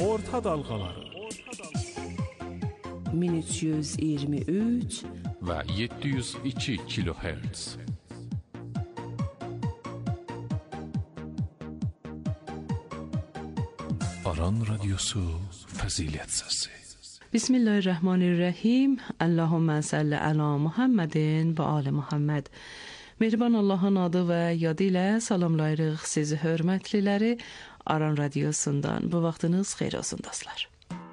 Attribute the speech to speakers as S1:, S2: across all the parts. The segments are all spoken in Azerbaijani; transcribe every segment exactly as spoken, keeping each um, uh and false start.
S1: Orta dalğaları
S2: min üç yüz iyirmi üç
S1: və yeddi yüz iki kilohertz. Aran Radyosu Fəzilət Səsi.
S2: Bismillahirrahmanirrahim. Allahümme salli ala Muhammedin və ali Muhammed. Mehriban Allah'ın adı və yadı ilə salamlayırıq sizi hörmətliləri Aran Radyosundan. Bu vaxtınız xeyir olsun dostlar.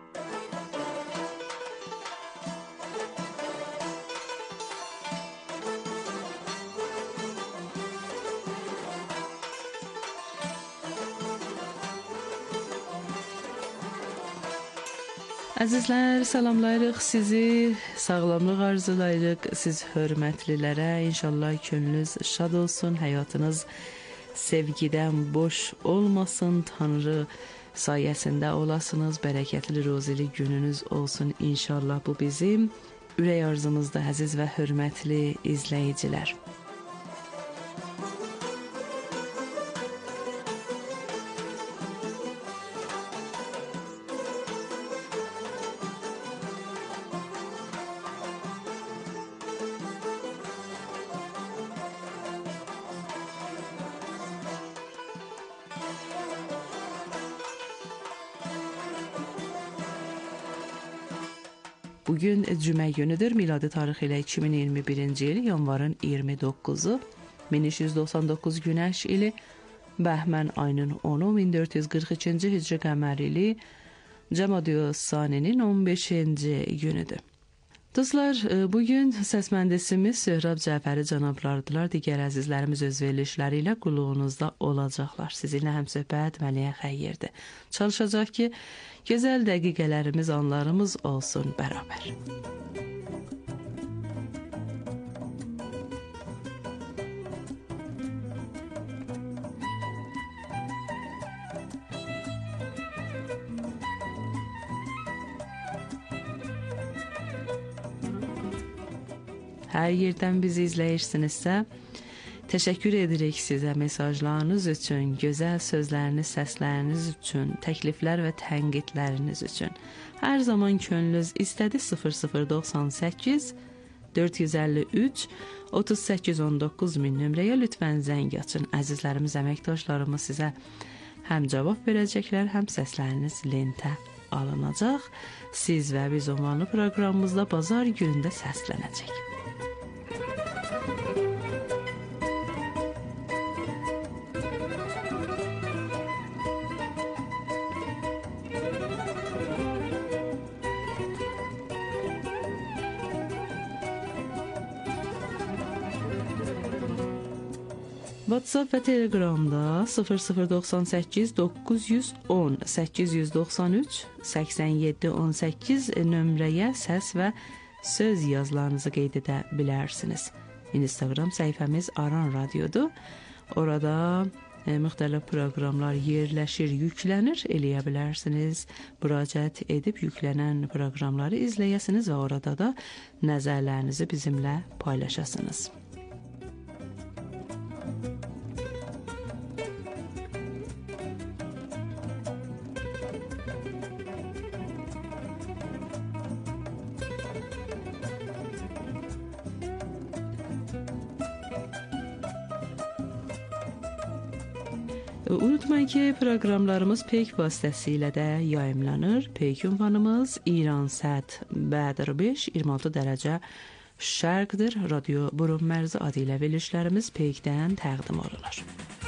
S2: Əzizlər, salamlayırıq sizi, sağlamlıq arzulayırıq siz hörmətlilərə. İnşallah könlünüz şad olsun, həyatınız sevgidən boş olmasın, Tanrı sayəsində olasınız, bərəkətli, rozili gününüz olsun inşallah. Bu bizim ürək arzumuzda, əziz və hörmətli izləyicilər. Bugün cümə günüdür. Miladi tarixi ilə iki min iyirmi birinci il yanvarın iyirmi doqquzu, min üç yüz doxsan doqquz günəş ili, Bəhmən ayının onu, min dörd yüz qırx ikinci hicri qəmər ili, Cəmadiyyə Saninin on beşinci günüdür. Dostlar, bugün səs mühəndisimiz Söhrab Cəfəri cənablardılar. Digər əzizlərimiz öz verilişləri ilə qulluğunuzda olacaqlar. Sizinlə həmsöhbət Məliyə Xəyyirdir. Çalışacaq ki, gözəl dəqiqələrimiz, anlarımız olsun bərabər. Hər yerdən bizi izləyirsinizsə, təşəkkür edirik sizə mesajlarınız üçün, gözəl sözləriniz, səsləriniz üçün, təkliflər və tənqidləriniz üçün. Hər zaman könlünüz istədi sıfır sıfır doxsan səkkiz dörd yüz əlli üç otuz səkkiz on doqquz min nömrəyə lütfən zəng açın. Əzizlərimiz, əməkdaşlarımız sizə həm cavab verəcəklər, həm səsləriniz lentə alınacaq. Siz və biz ünvanlı proqramımızda bazar günündə səslənəcək. WhatsApp və Telegramda sıfır sıfır doxsan səkkiz doqquz yüz on səkkiz yüz doxsan üç səksən yeddi on səkkiz nömrəyə səs və söz yazılarınızı qeyd edə bilərsiniz. Instagram səhifəmiz Aran Radyodur. Orada e, müxtəlif proqramlar yerləşir, yüklənir, eləyə bilərsiniz. Müraciət edib yüklənən proqramları izləyəsiniz və orada da nəzərlərinizi bizimlə paylaşasınız. Unutmayın ki, proqramlarımız Peyk vasitəsilə də yayımlanır. Peyk ünvanımız İran Sət Bədr beş iyirmi altı dərəcə şərqdir. Radyo Burun Mərzi adı ilə verilişlərimiz Peykdən təqdim olunur.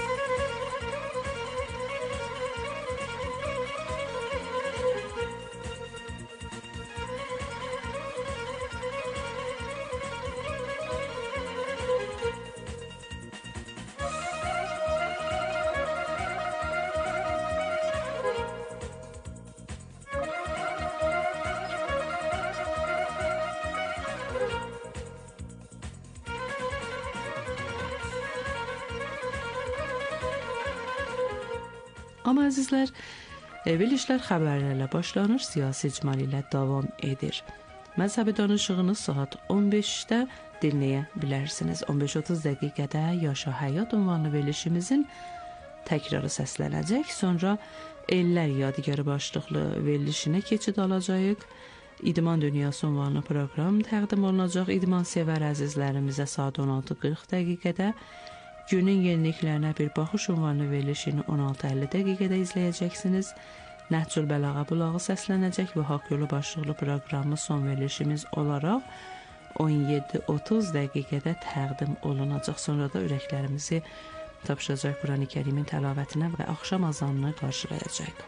S2: Amma əzizlər, verilişlər xəbərlərlə başlanır, siyasi icmal ilə davam edir. Məzhəbi danışığını saat on beşdə dinləyə bilərsiniz. on beş otuz dəqiqədə Yaşa Həyat ünvanlı verilişimizin təkrarı səslənəcək. Sonra Ellər Yadigarı başlıqlı verilişinə keçid alacağıq. İdman Dünyası ünvanlı proqram təqdim olunacaq. İdman sevər əzizlərimizə saat on altı qırx dəqiqədə, günün yeniliklərinə bir baxış ünvanlı verilişini on altı əlli dəqiqədə izləyəcəksiniz. Nəhcül Bəlağa Bulağı səslənəcək və Haqq Yolu başlıqlı proqramı son verilişimiz olaraq on yeddi otuz dəqiqədə təqdim olunacaq. Sonra da ürəklərimizi tapşıracaq Quran-ı Kərimin təlavətinə və axşam azanını qarşılayacaq.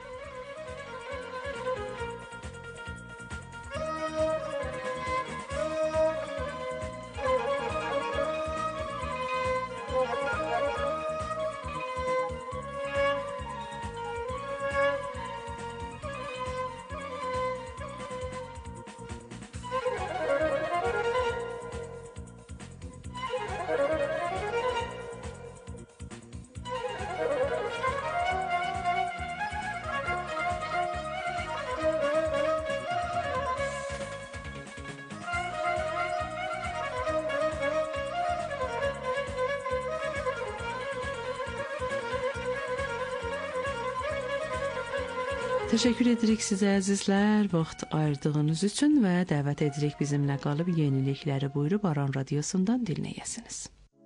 S2: Təşəkkür edirik sizə əzizlər, vaxt ayırdığınız üçün və dəvət edirik bizimlə qalıb yenilikləri buyurub Aran Radiosundan dinləyəsiniz.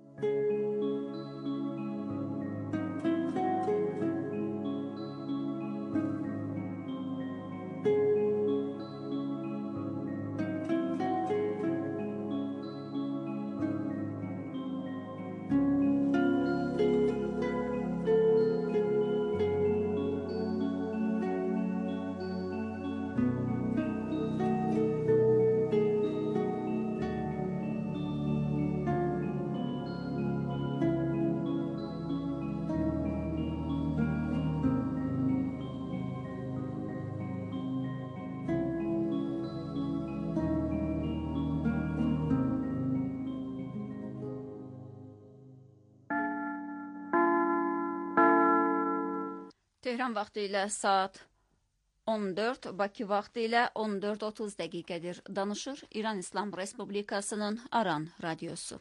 S3: Tehran vaxtı ilə saat on dörd, Bakı vaxtı ilə on dörd otuz dəqiqədir. Danışır İran İslam Respublikasının Aran Radiosu.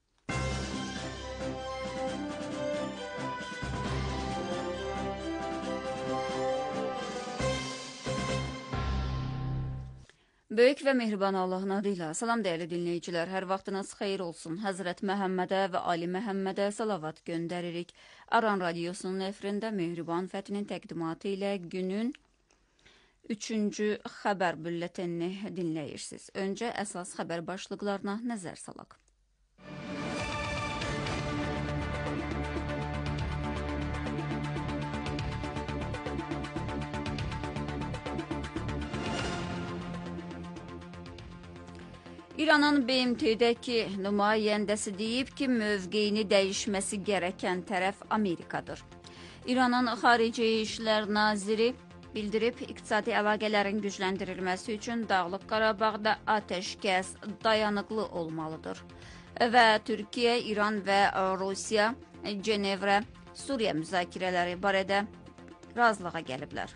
S3: Böyük və mehriban Allahın adıyla salam dəyərli dinləyicilər, hər vaxtınız xeyir olsun. Həzrət Məhəmmədə və Ali Məhəmmədə salavat göndəririk. Aran Radiosunun efrində Mehriban Fətinin təqdimatı ilə günün üçüncü xəbər büllətenini dinləyirsiniz. Öncə əsas xəbər başlıqlarına nəzər salaq. İranın B M T'dəki nümayəndəsi deyib ki, mövqeyini dəyişməsi gərəkən tərəf Amerikadır. İranın Xarici İşlər Naziri bildirib, iqtisadi əlaqələrin gücləndirilməsi üçün Dağlıq Qarabağda atəşkəs dayanıqlı olmalıdır. Və Türkiyə, İran və Rusiya Cenevrə Suriya müzakirələri barədə razılığa gəliblər.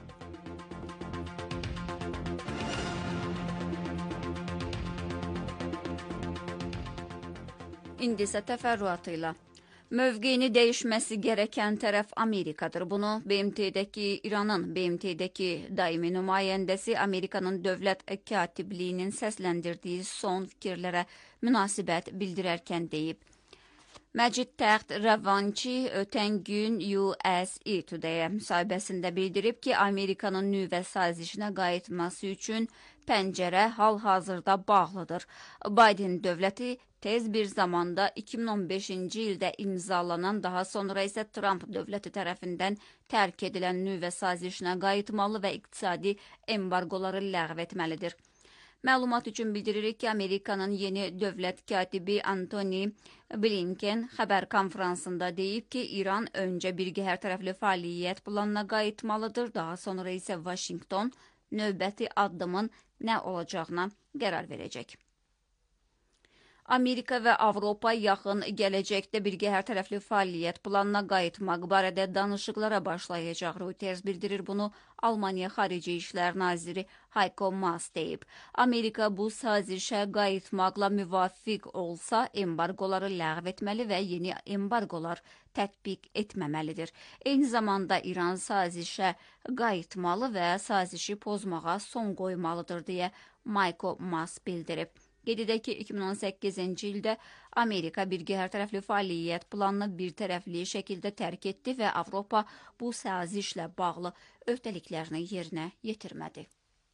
S3: İndi isə təfərrüatı ilə. Mövqeyini dəyişməsi gərəkən tərəf Amerikadır. Bunu B M T'dəki İranın B M T'dəki daimi nümayəndəsi Amerikanın dövlət katibliyinin səsləndirdiyi son fikirlərə münasibət bildirərkən deyib. Məcid Təxt Rəvançi ötən gün U S A Today-ə müsahibəsində bildirib ki, Amerikanın nüvə sazişinə qayıtması üçün pəncərə hal-hazırda bağlıdır. Biden dövləti tez bir zamanda iki min on beşinci ildə imzalanan, daha sonra isə Trump dövləti tərəfindən tərk edilən nüvə sazişinə qayıtmalı və iqtisadi embargoları ləğv etməlidir. Məlumat üçün bildiririk ki, Amerikanın yeni dövlət katibi Antony Blinken xəbər konferansında deyib ki, İran öncə birgə hər tərəfli fəaliyyət planına qayıtmalıdır, daha sonra isə Washington növbəti addımın nə olacağına qərar verəcək. Amerika və Avropa yaxın gələcəkdə birgə hərtərəfli fəaliyyət planına qayıtmaq barədə danışıqlara başlayacaq. Reuters bildirir bunu. Almaniya Xarici İşlər Naziri Heiko Maas deyib. Amerika bu sazişə qayıtmaqla müvafiq olsa, embargoları ləğv etməli və yeni embargolar tətbiq etməməlidir. Eyni zamanda İran sazişə qayıtmalı və sazişi pozmağa son qoymalıdır deyə Heiko Maas bildirib. Qeyd edək ki, iki min on səkkizinci ildə Amerika birgə hərtərəfli fəaliyyət planını bir tərəfli şəkildə tərk etdi və Avropa bu sazişlə bağlı öhdəliklərini yerinə yetirmədi.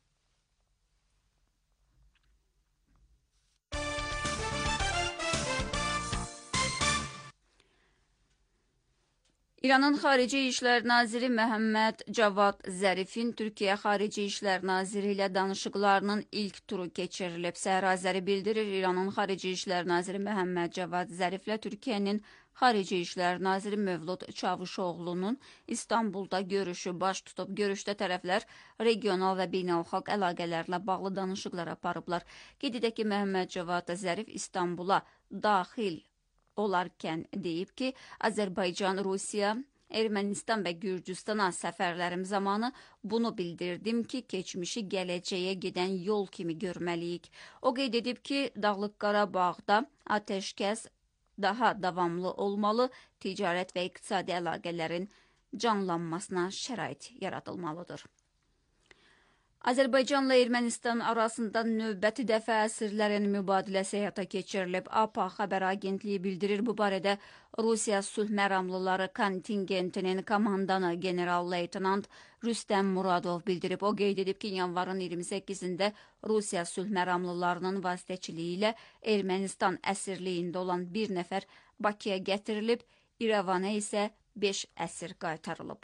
S3: İranın Xarici İşlər Naziri Məhəmməd Cavad Zərifin Türkiyə Xarici İşlər Naziri ilə danışıqlarının ilk turu keçirilib. Səhər Azəri bildirir, İranın Xarici İşlər Naziri Məhəmməd Cavad Zəriflə Türkiyənin Xarici İşlər Naziri Mövlud Çavuşoğlu'nun İstanbulda görüşü baş tutub. Görüşdə tərəflər regional və beynəlxalq əlaqələrlə bağlı danışıqlar aparıblar. Qeyd edək ki, Məhəmməd Cavad Zərif İstanbula daxil olarkən deyib ki, Azərbaycan, Rusiya, Ermənistan və Gürcüstana səfərlərim zamanı bunu bildirdim ki, keçmişi gələcəyə gedən yol kimi görməliyik. O qeyd edib ki, Dağlıq Qarabağda atəşkəs daha davamlı olmalı, ticarət və iqtisadi əlaqələrin canlanmasına şərait yaradılmalıdır. Azərbaycanla Ermənistan arasında növbəti dəfə əsirlərin mübadiləsi həyata keçirilib. A P A xəbər agentliyi bildirir. Bu barədə Rusiya sülh məramlıları kontingentinin komandanı general-leytenant Rüstəm Muradov bildirib. O qeyd edib ki, yanvarın iyirmi səkkizində Rusiya sülh məramlılarının vasitəçiliyi ilə Ermənistan əsirliyində olan bir nəfər Bakıya gətirilib, İrəvana isə beş əsir qaytarılıb.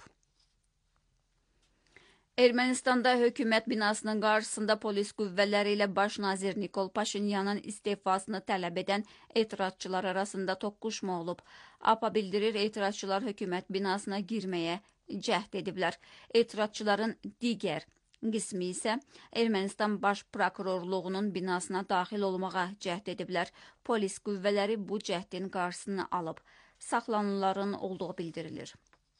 S3: Ermənistanda hökumət binasının qarşısında polis qüvvələri ilə baş nazir Nikol Paşinyanın istifasını tələb edən etirazçılar arasında toqquşma olub. A P A bildirir, etirazçılar hökumət binasına girməyə cəhd ediblər. Etirazçıların digər qismi isə Ermənistan baş prokurorluğunun binasına daxil olmağa cəhd ediblər. Polis qüvvələri bu cəhdin qarşısını alıb. Saxlanılanların olduğu bildirilir.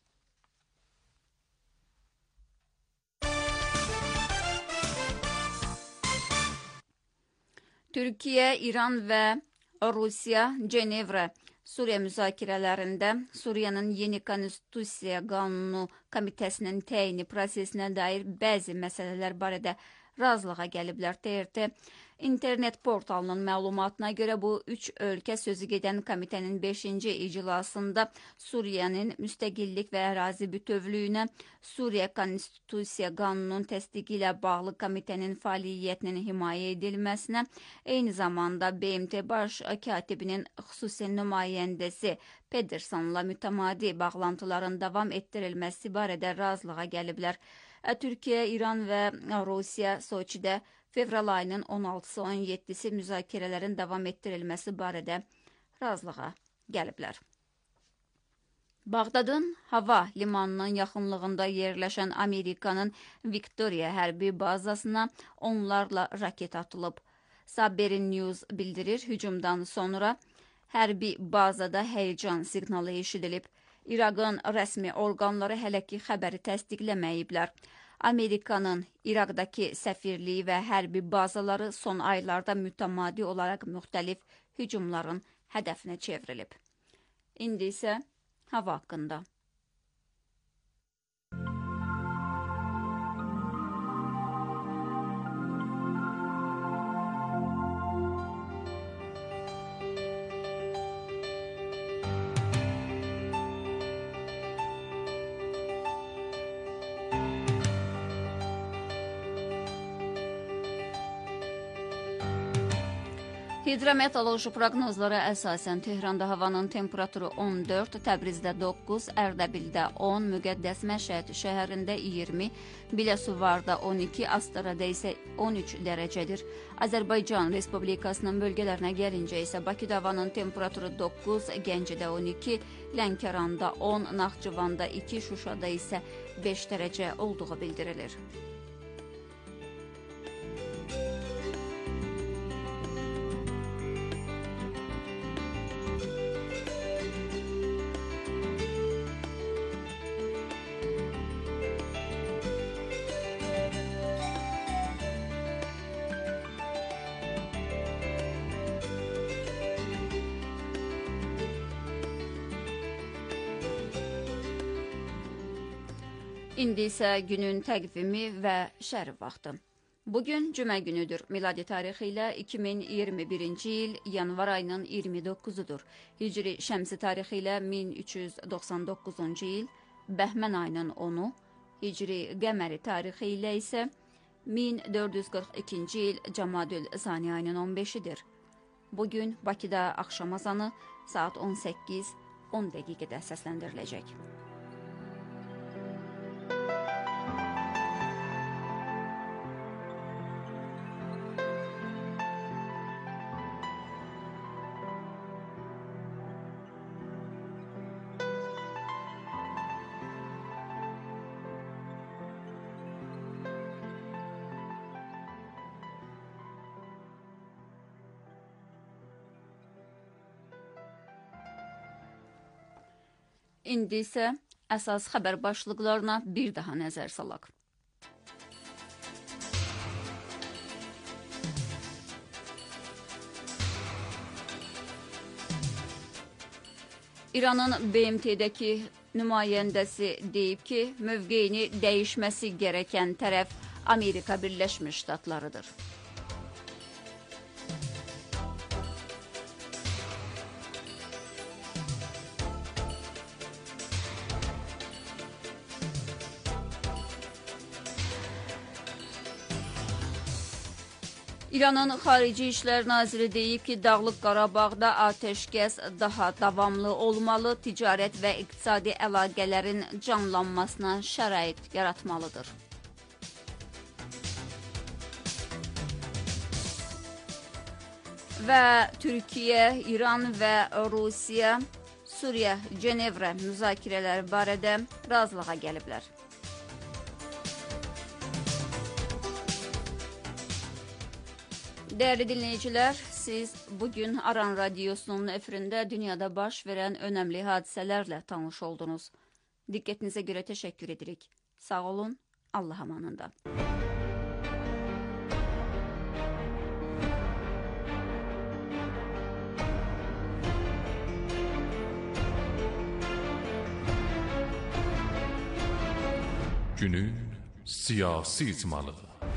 S3: Türkiyə, İran və Rusiya Cenevrə Suriya müzakirələrində Suriyanın yeni konstitusiya qanunu komitəsinin təyini prosesinə dair bəzi məsələlər barədə razılığa gəliblər. T R T internet portalının məlumatına görə bu üç ölkə sözü gedən komitənin beşinci iclasında Suriyanın müstəqillik və ərazi bütövlüyünə, Suriya konstitusiya qanunun təsdiqi ilə bağlı komitənin fəaliyyətinin himayə edilməsinə, eyni zamanda B M T baş katibinin xüsusi nümayəndəsi Pedersonla mütəmadi bağlantıların davam etdirilməsi barədə razılığa gəliblər. Türkiyə, İran və Rusiya Soçidə fevral ayının on altısı on yeddisi müzakirələrin davam etdirilməsi barədə razılığa gəliblər. Bağdadın hava limanının yaxınlığında yerləşən Amerikanın Victoria hərbi bazasına onlarla raket atılıb. Saberi News bildirir, hücumdan sonra hərbi bazada həyəcan siqnalı eşidilib. İraqın rəsmi orqanları hələ ki xəbəri təsdiqləməyiblər. Amerikanın İraqdakı səfirliyi və hərbi bazaları son aylarda mütəmadi olaraq müxtəlif hücumların hədəfinə çevrilib. İndi isə hava haqqında. Hidrometeoroloji proqnozlara əsasən Tehranda havanın temperaturu on dörd, Təbrizdə doqquz, Ərdəbildə on, Müqəddəs Məşəd şəhərində iyirmi, Biləsuvarda on iki, Astarada isə on üç dərəcədir. Azərbaycan Respublikasının bölgələrinə gəlincə isə Bakıda havanın temperaturu doqquz, Gəncədə on iki, Lənkəranda on, Naxçıvanda iki, Şuşada isə beş dərəcə olduğu bildirilir. İndi isə günün təqvimi və şərif vaxtı. Bugün cümə günüdür. Miladi tarixi ilə iki min iyirmi birinci il yanvar ayının iyirmi doqquzudur. Hicri şəmsi tarixi ilə min üç yüz doxsan doqquzuncu il Bəhmən ayının onu, Hicri qəməri tarixi ilə isə min dörd yüz qırx ikinci il Cəmadül Sani ayının on beşidir. Bugün Bakıda axşam azanı saat on səkkiz on dəqiqədə səsləndiriləcək. İndi isə əsas xəbər başlıqlarına bir daha nəzər salaq. İranın B M T'dəki nümayəndəsi deyib ki, mövqeyini dəyişməsi gərəkən tərəf Amerika Birləşmiş Ştatlarıdır. İranın Xarici İşlər Naziri deyib ki, Dağlıq Qarabağda atəşkəs daha davamlı olmalı, ticarət və iqtisadi əlaqələrin canlanmasına şərait yaratmalıdır. Və Türkiyə, İran və Rusiya, Suriya, Cenevrə müzakirələri barədə razılığa gəliblər. Dəyərli dinləyicilər, siz bugün Aran Radiosunun efirində dünyada baş verən önəmli hadisələrlə tanış oldunuz. Diqqətinizə görə təşəkkür edirik. Sağ olun, Allah amanında.
S1: Günün siyasi icmalı.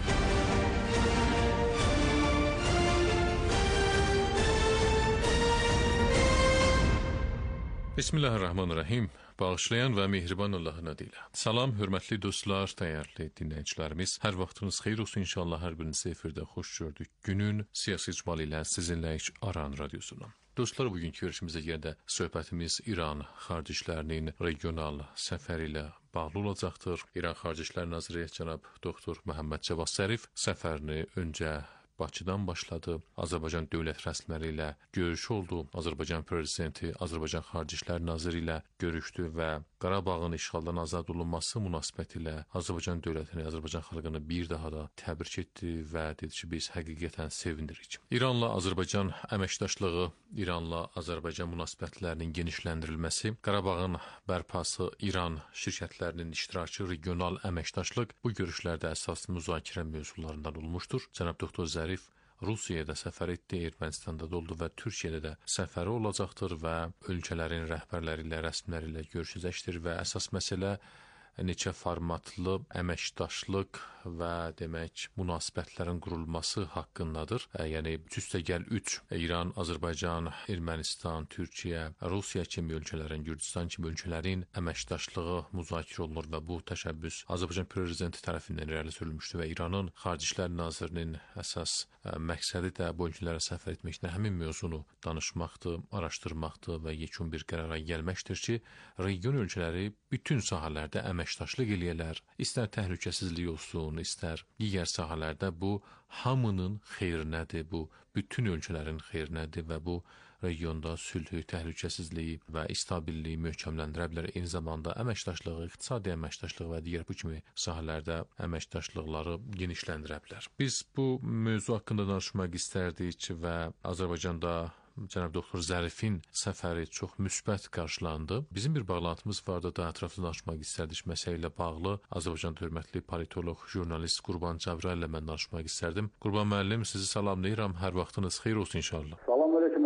S1: Bismillahirrahmanirrahim. Bağışlayan və mehriban Allahın adıyla. Salam, hörmətli dostlar, dəyərli dinləyicilərimiz. Hər vaxtınız xeyir olsun inşallah, hər birinizi efirdə xoş gördük. Günün siyasi icmalı ilə sizinləyik Aran Radiosundan. Dostlar, bugünkü görüşümüzə yerdə söhbətimiz İran Xarici İşlərinin regional səfəri ilə bağlı olacaqdır. İran Xarici İşlər Naziri cənab doktor Məhəmməd Cavad Zərif səfərini öncə Bakıdan başladı. Azərbaycan dövlət rəsmiləri ilə görüş oldu. Azərbaycan prezidenti Azərbaycan Xarici İşlər Naziri ilə görüşdü və Qarabağın işğaldan azad olunması münasibətilə Azərbaycan dövlətini, Azərbaycan xalqını bir daha da təbrik etdi və dedi ki, biz həqiqətən sevinirik. İranla Azərbaycan əməkdaşlığı, İranla Azərbaycan münasibətlərinin genişləndirilməsi, Qarabağın bərpası, İran şirkətlərinin iştirakı, regional əməkdaşlıq bu görüşlərdə əsas müzakirə mövzularından olmuşdur. Cənab doktor Zərif Rusiyada səfər etdi, Ermənistanda da oldu və Türkiyədə də səfəri olacaqdır və ölkələrin rəhbərləri ilə, rəsmiləri ilə görüşəcəkdir və əsas məsələ neçə formatlı əməkdaşlıq və demək münasibətlərin qurulması haqqındadır. Yəni üstəgəl üç İran, Azərbaycan, Ermənistan, Türkiyə, Rusiya kimi ölkələrin, Gürcüstan kimi ölkələrin əməkdaşlığı müzakirə olunur və bu təşəbbüs Azərbaycan prezidenti tərəfindən irəli sürülmüşdür və İranın Xarici İşlər Nazirinin əsas məqsədi də bu ölkələrə səfər etməklə həmin mövzunu danışmaqdır, araşdırmaqdır və yekun bir qərara gəlməkdir ki, region ölkələri bütün sahələrdə əməkdaşlıq eləyərlər. İstər təhlükəsizlik olsun, istər digər sahələrdə bu hamının xeyrinədir, bu bütün ölkələrin xeyrinədir və bu regionda sülhü, təhlükəsizliyi və stabilliyi möhkəmləndirə bilər. Eyni zamanda əməkdaşlığı, iqtisadi əməkdaşlığı və digər bu kimi sahələrdə əməkdaşlıqları genişləndirə bilər. Biz bu mövzu haqqında danışmaq istərdik və Azərbaycanda cənab doktor Zərifin səfəri çox müsbət qarşılandı. Bizim bir bağlantımız vardı, daha ətraflı danışmaq istərdik məsələ ilə bağlı. Azərbaycanda hörmətli politoloq, jurnalist Qurban Cəbrayillə mən danışmaq istərdim. Qurban müəllim, sizi salamlayıram. Hər vaxtınız xeyir olsun inşallah.
S4: Salam aleyküm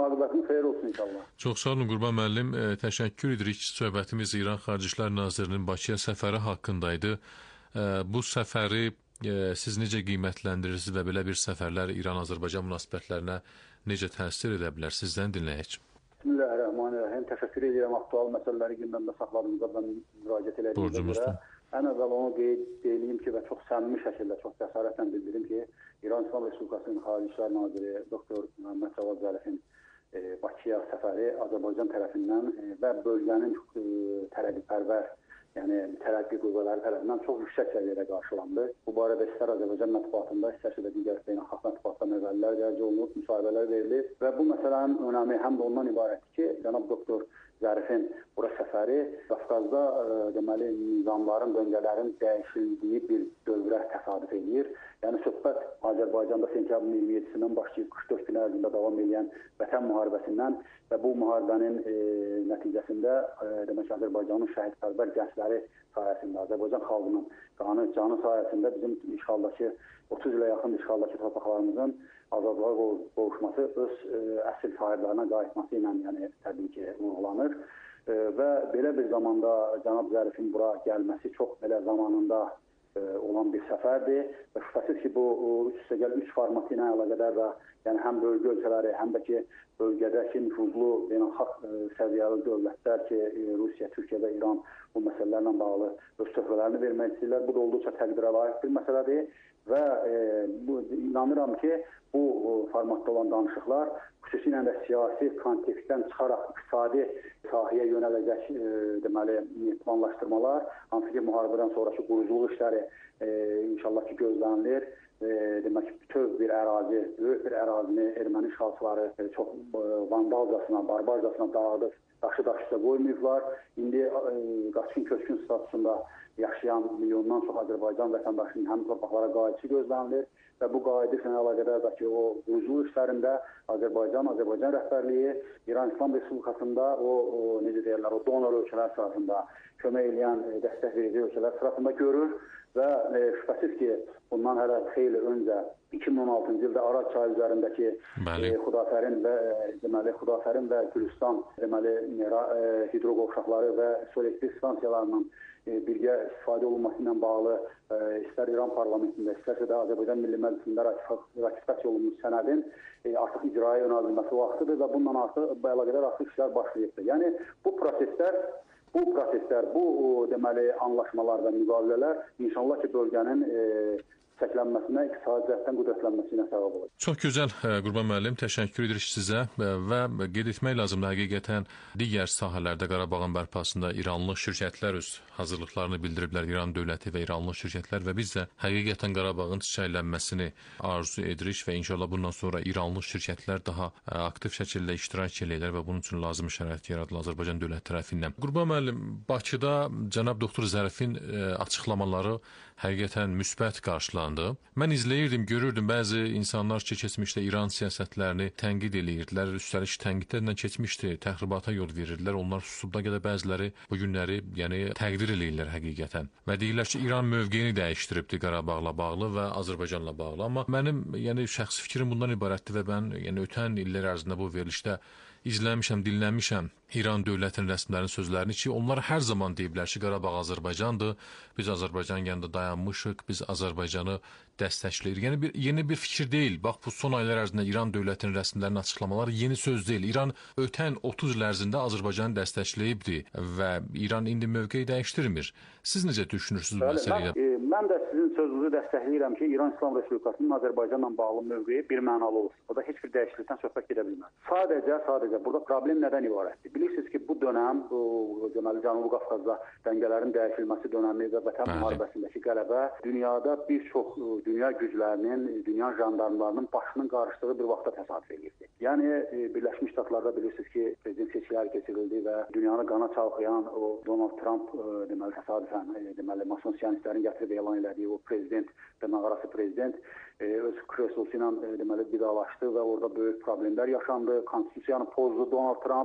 S4: Müaqibətiniz xeyir olsun inşallah.
S1: Çox sağ olun Qurban müəllim. E, təşəkkür edirik. Söhbətimiz İran Xarici İşlər Nazirinin Bakıya səfəri haqqındaydı. E, bu səfəri e, siz necə qiymətləndirirsiniz və belə bir səfərlər İran-Azərbaycan münasibətlərinə necə təsir edə bilər? Sizdən dinləyək.
S4: Bismillahirrahmanirrahim. Təşəkkür edirəm aktual məsələləri gündəmdə saxladığınızda mən müraciət edəcəyimə görə. Ən əvvəl onu qeyd edeyim ki, və çox səmimi şəkildə, çox cəsarətlə bildirim ki, İran İslam Respublikasının Xarici İşlər Naziri doktor Məhəmməd Cavad Zərifin e, Bakıya səfəri Azərbaycan tərəfindən e, və bölgənin e, tərəqqipərvər, yəni tərəqqi qüvvələri tərəfindən çox yüksək səviyyədə qarşılandı. Bu barədə istər Azərbaycan mətbuatında, istərsə də digər beynəlxalq mətbuatda məqalələr dərc olunub, müsahibələr verilir və bu məsələnin önəmi həm də ondan ibarətdir ki, cənab doktor Zərifin bura səfəri Qafqazda e, deməli nizamların, döngələrin dəyişildiyi bir dövrə təsadüf edir. Yəni söhbət Azərbaycanda sentyabrın iyirmi yedisindən başlayıb qırx dörd gün ərzində davam edən Vətən müharibəsindən və bu müharibənin e, nəticəsində e, demək Azərbaycanın şəhidpərvər gəncləri sayəsində, Azərbaycan xalqının qanı, canı sayəsində bizim işğaldakı otuz ilə yaxın işğaldakı torpaqlarımızın azadlığa qovuşması öz e, əsl sahiblərinə qayıtması ilə yəni təbii ki vurğulanır e, və belə bir zamanda cənab Zərifin bura gəlməsi çox belə zamanında e, olan bir səfərdir və şübhəsiz ki bu üç üstə gəl üç formatı ilə əlaqədar da yəni həm bölgə ölkələri, həm də ki bölgədəki nüfuzlu beynəlxalq e, səviyyəli dövlətlər ki e, Rusiya, Türkiyə və İran bu məsələlərlə bağlı öz töhfələrini vermək istəyirlər. Bu da olduqca təqdirə layiq bir məsələdir və e, bu, inanıram ki bu formatda olan danışıqlar xüsusilə də siyasi kontekstdən çıxaraq iqtisadi sahəyə yönələcək e, deməli planlaşdırmalar, hansı ki müharibədən sonraki quruculuq işləri e, inşallah ki gözlənilir. E, demək ki bütöv bir ərazi, böyük bir ərazini erməni işğalçıları e, çox e, vandalcasına, barbarcasına dağıdıb daşı daşısa qoymayıblar. İndi e, qaçqın köçkün statusunda yaşayan milyondan çox Azərbaycan vətəndaşının həmin torpaqlara qayıdışı gözlənilir. Və bu qayıdışla əlaqədar da ki, o quruculuq işlərində Azərbaycan, Azərbaycan rəhbərliyi İran İslam Respublikasında o, o necə deyirlər, o donor ölkələr sırasında kömək edən, dəstək verici ölkələr sırasında görür və e, şübhəsiz ki, bundan hələ xeyli öncə iki min on altıncı ildə Araz çayı üzərindəki e, Xudafərin və e, deməli Xudafərin və Gülüstan deməli e, hidroqovşaqları və su elektrik stansiyalarının e, birgə istifadə olunması ilə bağlı e, istər İran parlamentində, istərsə də Azərbaycan Milli Məclisində ratifikasiya olunmuş sənədin e, artıq icraya yönəldilməsi vaxtıdır və bundan artıq bu əlaqədar artıq işlər başlayıbdır. Yəni bu proseslər Bu proseslər, bu o, deməli anlaşmalar və müqavilələr inşallah ki bölgənin e, çəklənməsinə, iqtisadi cəhətdən qüdrətlənməsinə səbəb olacaq.
S1: Çox gözəl Qurban müəllim, təşəkkür edirik sizə və qeyd etmək lazımdır həqiqətən digər sahələrdə Qarabağın bərpasında İranlı şirkətlər öz hazırlıqlarını bildiriblər, İran dövləti və İranlı şirkətlər və biz də həqiqətən Qarabağın çiçəklənməsini arzu edirik və inşallah bundan sonra İranlı şirkətlər daha aktiv şəkildə iştirak edirlər və bunun üçün lazımi şərait yaradılır Azərbaycan dövləti tərəfindən. Qurban müəllim, Bakıda cənab doktor Zərifin açıqlamaları həqiqətən müsbət qarşılandı. Mən izləyirdim, görürdüm bəzi insanlar ki, keçmişdə İran siyasətlərini tənqid edirdilər, üstəlik tənqidlərlə keçmişdi, təxribata yol verirdilər. Onlar susubda qədər bəziləri bu günləri yəni təqdir eləyirlər həqiqətən. Və deyirlər ki, İran mövqeyini dəyişdiribdi Qarabağla bağlı və Azərbaycanla bağlı. Amma mənim yəni şəxsi fikrim bundan ibarətdir və mən yəni ötən illər ərzində bu verilişdə izləmişəm, dinləmişəm İran dövlətinin rəsmilərinin sözlərini ki, onlar hər zaman deyiblər ki, Qarabağ Azərbaycandır, biz Azərbaycan yanında dayanmışıq, biz Azərbaycanı dəstəkləyirik. Yəni bir, yeni bir fikir deyil. Bax, bu son aylar ərzində İran dövlətinin rəsmilərinin açıqlamaları yeni söz deyil. İran ötən otuz il ərzində Azərbaycanı dəstəkləyibdi və İran indi mövqeyi dəyişdirmir. Siz necə düşünürsünüz bu məsələyə?
S4: Mən, e, mən də sizin sözünüzü dəstəkləyirəm ki, İran İslam Respublikasının Azərbaycanla bağlı mövqeyi bir mənalı olsun. O da heç bir dəyişiklikdən söhbət gedə bilməz. Sadəcə, sadəcə burada problem nədən ibarətdir? Bilirsiniz ki, bu dönəm, bu deməli Cənubi Qafqazda dəngələrin dəyişilməsi dönəmi və Vətən müharibəsindəki qələbə dünyada bir çox dünya güclərinin, dünya jandarmlarının başının qarışdığı bir vaxtda təsadüf edirdi. Yəni Birləşmiş Ştatlarda bilirsiniz ki, prezident seçkiləri keçirildi və dünyanı qana çalxayan o Donald Trump deməli təsadüfən deməli mason siyonistlərin gətirib elan elədiyi o prezident, dırnaqarası prezident öz kreslosu ilə deməli vidalaşdı və orada böyük problemlər yaşandı. Konstitusiyanı pozdu Donald Trump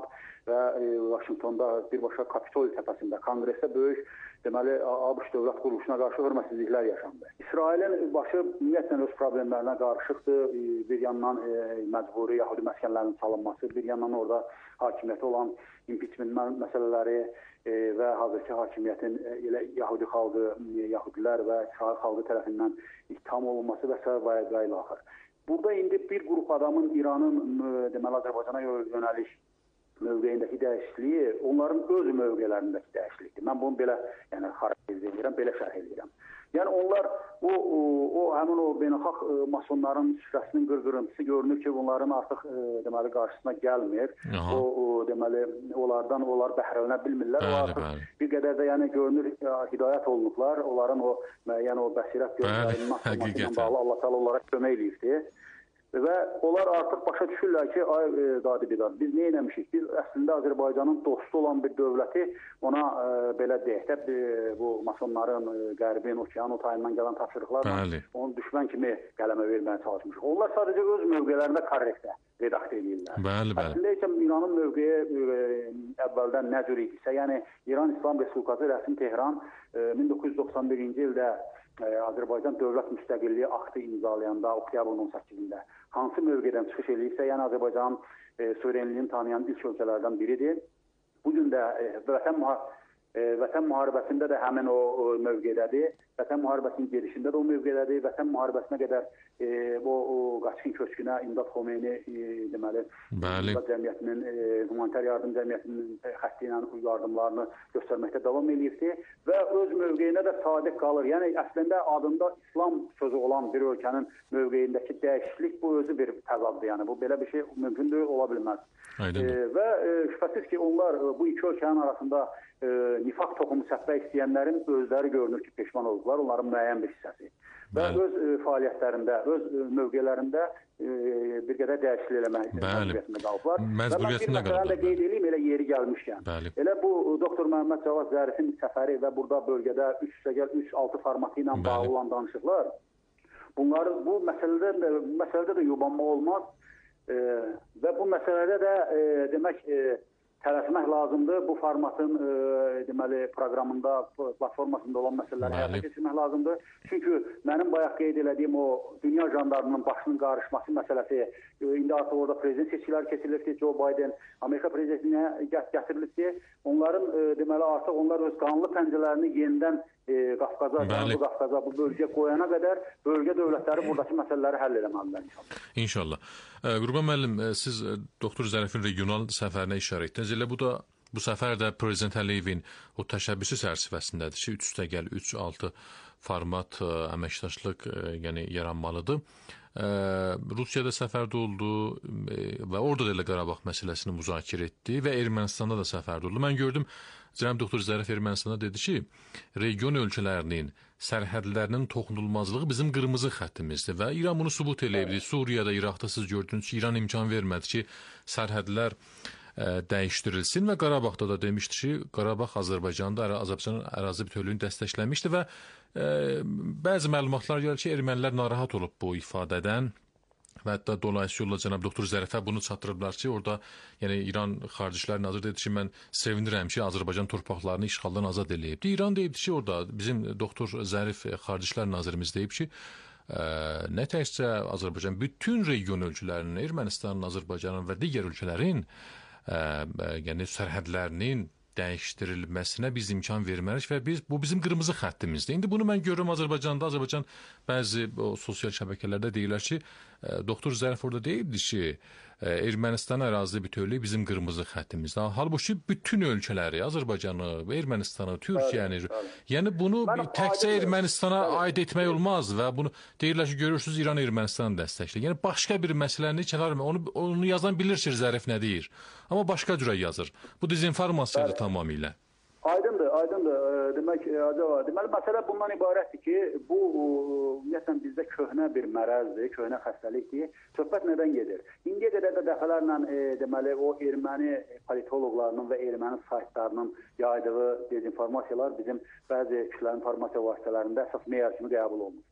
S4: və Vaşinqtonda birbaşa Kapitol təpəsində, Konqresdə böyük deməli ABŞ dövlət quruluşuna qarşı hörmətsizliklər yaşandı. İsrailin başı ümumiyyətlə öz problemlərinə qarışıqdır. Bir yandan e, məcburi yahudi məskənlərinin salınması, bir yandan orada hakimiyyəti olan impeachment məsələləri e, və hazırki hakimiyyətin e, elə yahudi xalqı, yahudilər və İsrail xalqı tərəfindən ittiham olunması və s. və ilə axır. Burada indi bir qrup adamın İranın deməli Azərbaycana yönəlik mövqeyindəki dəyişikliyi onların öz mövqelərindəki dəyişiklikdir. Mən bunu belə yəni xarakterizə edirəm, belə şərh edirəm. Yəni onlar o, o, o həmin o beynəlxalq masonların süfrəsinin qırqırıntısı görünür ki, bunların artıq e, deməli qarşısına gəlmir. O, o deməli onlardan onlar bəhrələnə bilmirlər. Bəli, o artıq bəli. Bir qədər də yəni görünür hidayət olunublar. Onların o müəyyən o bəsirət gözlərinin olmasıyla bağlı Allah təala onlara kömək eləyirdi. Və onlar artıq başa düşürlər ki, ay e, Dadi Bidad, biz nə eləmişik? Biz əslində Azərbaycanın dostu olan bir dövləti ona e, belə deyək də e, bu masonların, e, qərbin, okean o tayından gələn tapşırıqlarla onu düşmən kimi qələmə verməyə çalışmışıq. Onlar sadəcə öz mövqelərində korrektə redaktə edirlər. Bəli, bəli. Əslində isə İranın mövqeyi e, əvvəldən nə cür idisə, yəni İran İslam Respublikası rəsmi Tehran e, min doqquz yüz doxsan birinci ildə e, Azərbaycan dövlət müstəqilliyi aktı imzalayanda oktyabrın on səkkizində hansı mövqedən çıxış eləyirsə, yəni Azərbaycanın e, suverenliyini tanıyan ilk ölkələrdən biridir. Bugün də e, vətən, müha e, vətən müharibəsində də həmin o, o mövqedədir. Vətən müharibəsinin gedişində də o mövqedədir. Vətən müharibəsinə qədər e, o, o qaçqın köçkünə İmdad Xomeyni e, deməli İmdad Cəmiyyətinin, e, humanitar yardım cəmiyyətinin xətti ilə yardımlarını göstərməkdə davam edirdi və öz mövqeyinə də sadiq qalır. Yəni əslində adında İslam sözü olan bir ölkənin mövqeyindəki dəyişiklik bu özü bir təzaddır. Yəni bu belə bir şey mümkün deyil, ola bilməz. E, və e, şübhəsiz ki, onlar e, bu iki ölkənin arasında e, nifaq toxumu səpmək istəyənlərin özləri görünür ki, peşman oldular. Onların müəyyən bir hissəsi. Və Bəli. öz e, fəaliyyətlərində, öz e, mövqelərində e, bir qədər dəyişiklik eləmək məcburiyyətində qalıblar. Və mən bir məsələni də qeyd edeyim, elə yeri gəlmişkən. Bəli. Elə bu doktor Məhəmməd Cavad Zərifin səfəri və burada bölgədə üç üç altı formatı ilə bağlı olan danışıqlar, bunları bu məsələdə də, məsələdə də yubanma olmaz. E, və bu məsələdə də e, demək e, tələsmək lazımdır. Bu formatın e, deməli proqramında, platformasında olan məsələləri həyata keçirmək lazımdır. Çünki mənim bayaq qeyd elədiyim o dünya jandarmının başının qarışması məsələsi, e, indi artıq orada prezident seçkiləri keçirilibdir. Joe Biden Amerika prezidentinə gətirilibdir. Onların e, deməli artıq onlar öz qanlı pəncələrini yenidən e, Qafqaza, Cənubi Qafqaza, bu bölgəyə qoyana qədər bölgə dövlətləri buradakı məsələləri həll eləməlidirlər inşallah.
S1: İnşallah. Qurban müəllim, siz doktor Zərifin regional səfərinə işarə etdiniz. Elə bu da bu səfər də Prezident Əliyevin o təşəbbüsü çərçivəsindədir ki, üç üstə gəl üç altı format əməkdaşlıq yəni yaranmalıdır. Rusiyada səfərdə oldu və orada da elə Qarabağ məsələsini müzakirə etdi və Ermənistanda da səfərdə oldu. Mən gördüm, cənab doktor Zərif Ermənistanda dedi ki, region ölkələrinin sərhədlərinin toxunulmazlığı bizim qırmızı xəttimizdir və İran bunu sübut eləyibdi. Suriyada, İraqda siz gördünüz ki, İran imkan vermədi ki, sərhədlər ə, dəyişdirilsin və Qarabağda da demişdi ki, Qarabağ Azərbaycanda Azərbaycanın ərazi bütövlüyünü dəstəkləmişdi və ə, bəzi məlumatlar gəlir ki, ermənilər narahat olub bu ifadədən. Və hətta dolayısıyla yolla cənab doktor Zərifə bunu çatdırıblar ki, orada yəni İran Xarici İşlər Naziri dedi ki, mən sevinirəm ki, Azərbaycan torpaqlarını işğaldan azad eləyibdi. İran deyibdi ki, orada bizim doktor Zərif Xarici İşlər Nazirimiz deyib ki, ə, nə təkcə Azərbaycan, bütün region ölkələrinin, Ermənistanın, Azərbaycanın və digər ölkələrin ə, yəni sərhədlərinin dəyişdirilməsinə biz imkan verməliyik və biz bu bizim qırmızı xəttimizdir. İndi bunu mən görürəm Azərbaycanda, Azərbaycan bəzi o sosial şəbəkələrdə deyirlər ki, doktor Zərif orada deyildi ki, Ermənistan ərazi bütövlüyü bizim qırmızı xəttimizdir. Halbuki bütün ölkələri, Azərbaycanı, Ermənistanı, Türkiyəni, yəni bunu təkcə Ermənistana aid etmək olmaz və bunu deyirlər ki, görürsünüz İran Ermənistanı dəstəkləyir. Yəni başqa bir məsələni kənar onu onu yazan bilir ki, Zərif nə deyir. Amma başqa cürə yazır. Bu dezinformasiyadır tamamilə.
S4: Aydındır, aydındır. Demək, acaba, deməli, məsələ bundan ibarətdir ki, bu ümumiyyətlə bizdə köhnə bir mərəzdir, köhnə xəstəlikdir. Söhbət nədən gedir? İndiyə qədər də dəfələrlə e, deməli, o erməni politoloqlarının və erməni saytlarının yaydığı dezinformasiyalar bizim bəzi kütləvi informasiya vasitələrində əsas meyar kimi qəbul olunur.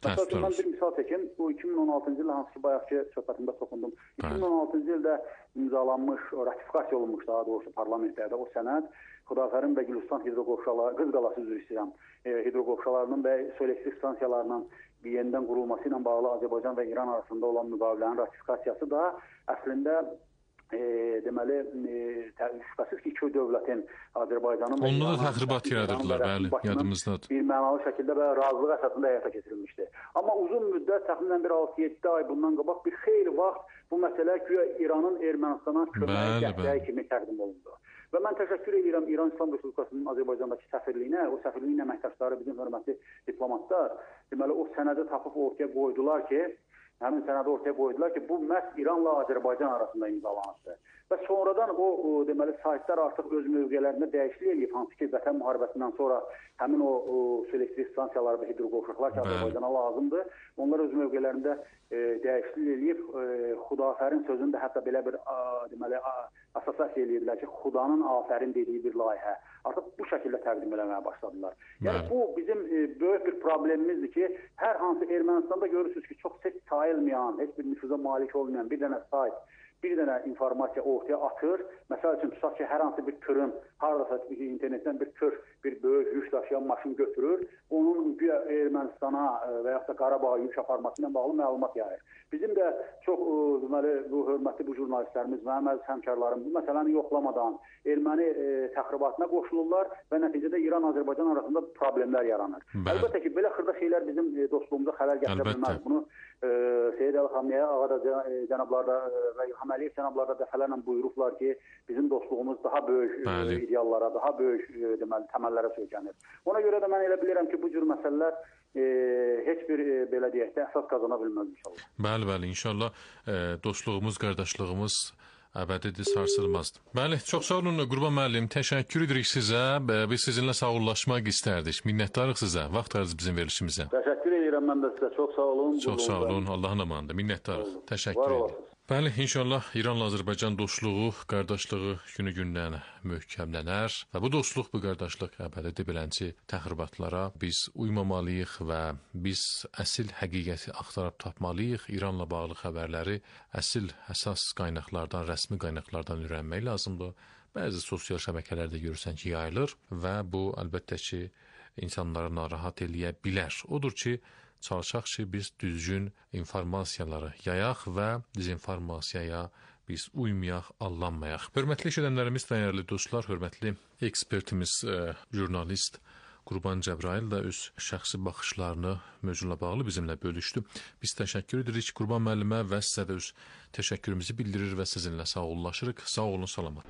S4: Mesela ben bir misal çekim. Bu iki min on altıncı il hansı ki bayaqki söhbətimdə toxundum. iki min on altıncı ildə imzalanmış, ratifikasiya olunmuş daha doğrusu parlamentlərdə o sənəd Xudafərin və Gülüstan hidroqovşaları, Qız Qalası üzrə istəyirəm, e, hidroqovşalarının və su elektrik stansiyalarının bir yenidən qurulması ilə bağlı Azərbaycan və İran arasında olan müqavilənin ratifikasiyası da əslində e, deməli e, şübhəsiz ki, iki dövlətin Azərbaycanın
S1: onunla da təxribat yaradırdılar, bəli, yadımızdadır.
S4: Bir mənalı şəkildə və razılıq əsasında həyata keçirilmişdi. Amma uzun müddət, təxminən bir altı yeddi ay bundan qabaq bir xeyli vaxt bu məsələ güya İranın Ermənistana köməyi dəstəyi kimi təqdim olundu. Və mən təşəkkür edirəm İran İslam Respublikasının Azərbaycandakı səfirliyinə, o səfirliyin əməkdaşları, bizim hörmətli diplomatlar, deməli o sənədi tapıb ortaya qoydular ki, həmin sənədi ortaya qoydular ki, bu məhz İranla Azərbaycan arasında imzalanmışdır. Və sonradan o, o deməli saytlar artıq öz mövqelərində dəyişiklik edib, hansı ki, Vətən müharibəsindən sonra həmin o, o su elektrik stansiyaları və hidroqovşaqlar ki, Azərbaycana lazımdır, onlar öz mövqelərində e, dəyişiklik edib, e, Xudafərin sözünü də hətta belə bir a, deməli a, asasasiya edirlər ki, Xudanın afərin dediyi bir layihə. Artıq bu şəkildə təqdim eləməyə başladılar. Yəni bu bizim e, böyük bir problemimizdir ki, hər hansı Ermənistanda görürsünüz ki, çox set sayılmayan, heç bir nüfuza malik olmayan bir dənə sayt, bir dənə informasiya ortaya atır. Məsəl üçün, tutaq ki, hər hansı bir tırın, haradasa internetdən bir tır, bir böyük yük daşıyan maşın götürür, onun Ermənistana və yaxud da Qarabağa yük aparması ilə bağlı məlumat yayır. Bizim də çox deməli, bu hörmətli bu jurnalistlərimiz, mənim əziz həmkarlarım bu məsələni yoxlamadan erməni e, təxribatına qoşulurlar və nəticədə İran-Azərbaycan arasında problemlər yaranır. Bəli. Əlbəttə ki, belə xırda şeylər bizim e, dostluğumuza xələl gətirə bilməz. Bunu e, Seyyid Əli Xamnəyə ağa da e, cənablarda e, və İlham Əliyev cənablarda dəfələrlə buyurublar ki, bizim dostluğumuz daha böyük e, ideallara, daha böyük e, deməli, təməllərə söykənir. Ona görə də mən elə bilirəm ki, bu cür məsələlər e, heç bir e, belə deyək də əsas qazana bilməz inşallah.
S1: Bəli, bəli, inşallah e, dostluğumuz, qardaşlığımız əbədidir, sarsılmazdır. Bəli, çox sağ olun Qurban müəllim, təşəkkür edirik sizə. Biz sizinlə sağollaşmaq istərdik. Minnətdarıq sizə, vaxt ayırdınız bizim verilişimizə.
S4: Təşəkkür edirəm mən də sizə, çox sağ olun.
S1: Çox sağ olun, Allahın amanında, minnətdarıq. Təşəkkür edirəm. Bəli, inşallah İranla Azərbaycan dostluğu, qardaşlığı günü-gündən möhkəmlənər və bu dostluq, bu qardaşlıq əbədidir. Beləncə təxribatlara biz uymamalıyıq və biz əsl həqiqəti axtarıb tapmalıyıq. İranla bağlı xəbərləri əsl əsas qaynaqlardan, rəsmi qaynaqlardan öyrənmək lazımdır. Bəzi sosial şəbəkələrdə görürsən ki, yayılır və bu əlbəttə ki, insanları narahat eləyə bilər. Odur ki, çalışaq ki, biz düzgün informasiyaları yayaq və dezinformasiyaya biz uymayaq, allanmayaq. Hörmətli eşidənlərimiz, dəyərli dostlar, hörmətli ekspertimiz, e, jurnalist Qurban Cəbrayıl da öz şəxsi baxışlarını mövzuyla bağlı bizimlə bölüşdü. Biz təşəkkür edirik Qurban müəllimə və sizə də öz təşəkkürümüzü bildirir və sizinlə sağollaşırıq. Sağ olun, salamat.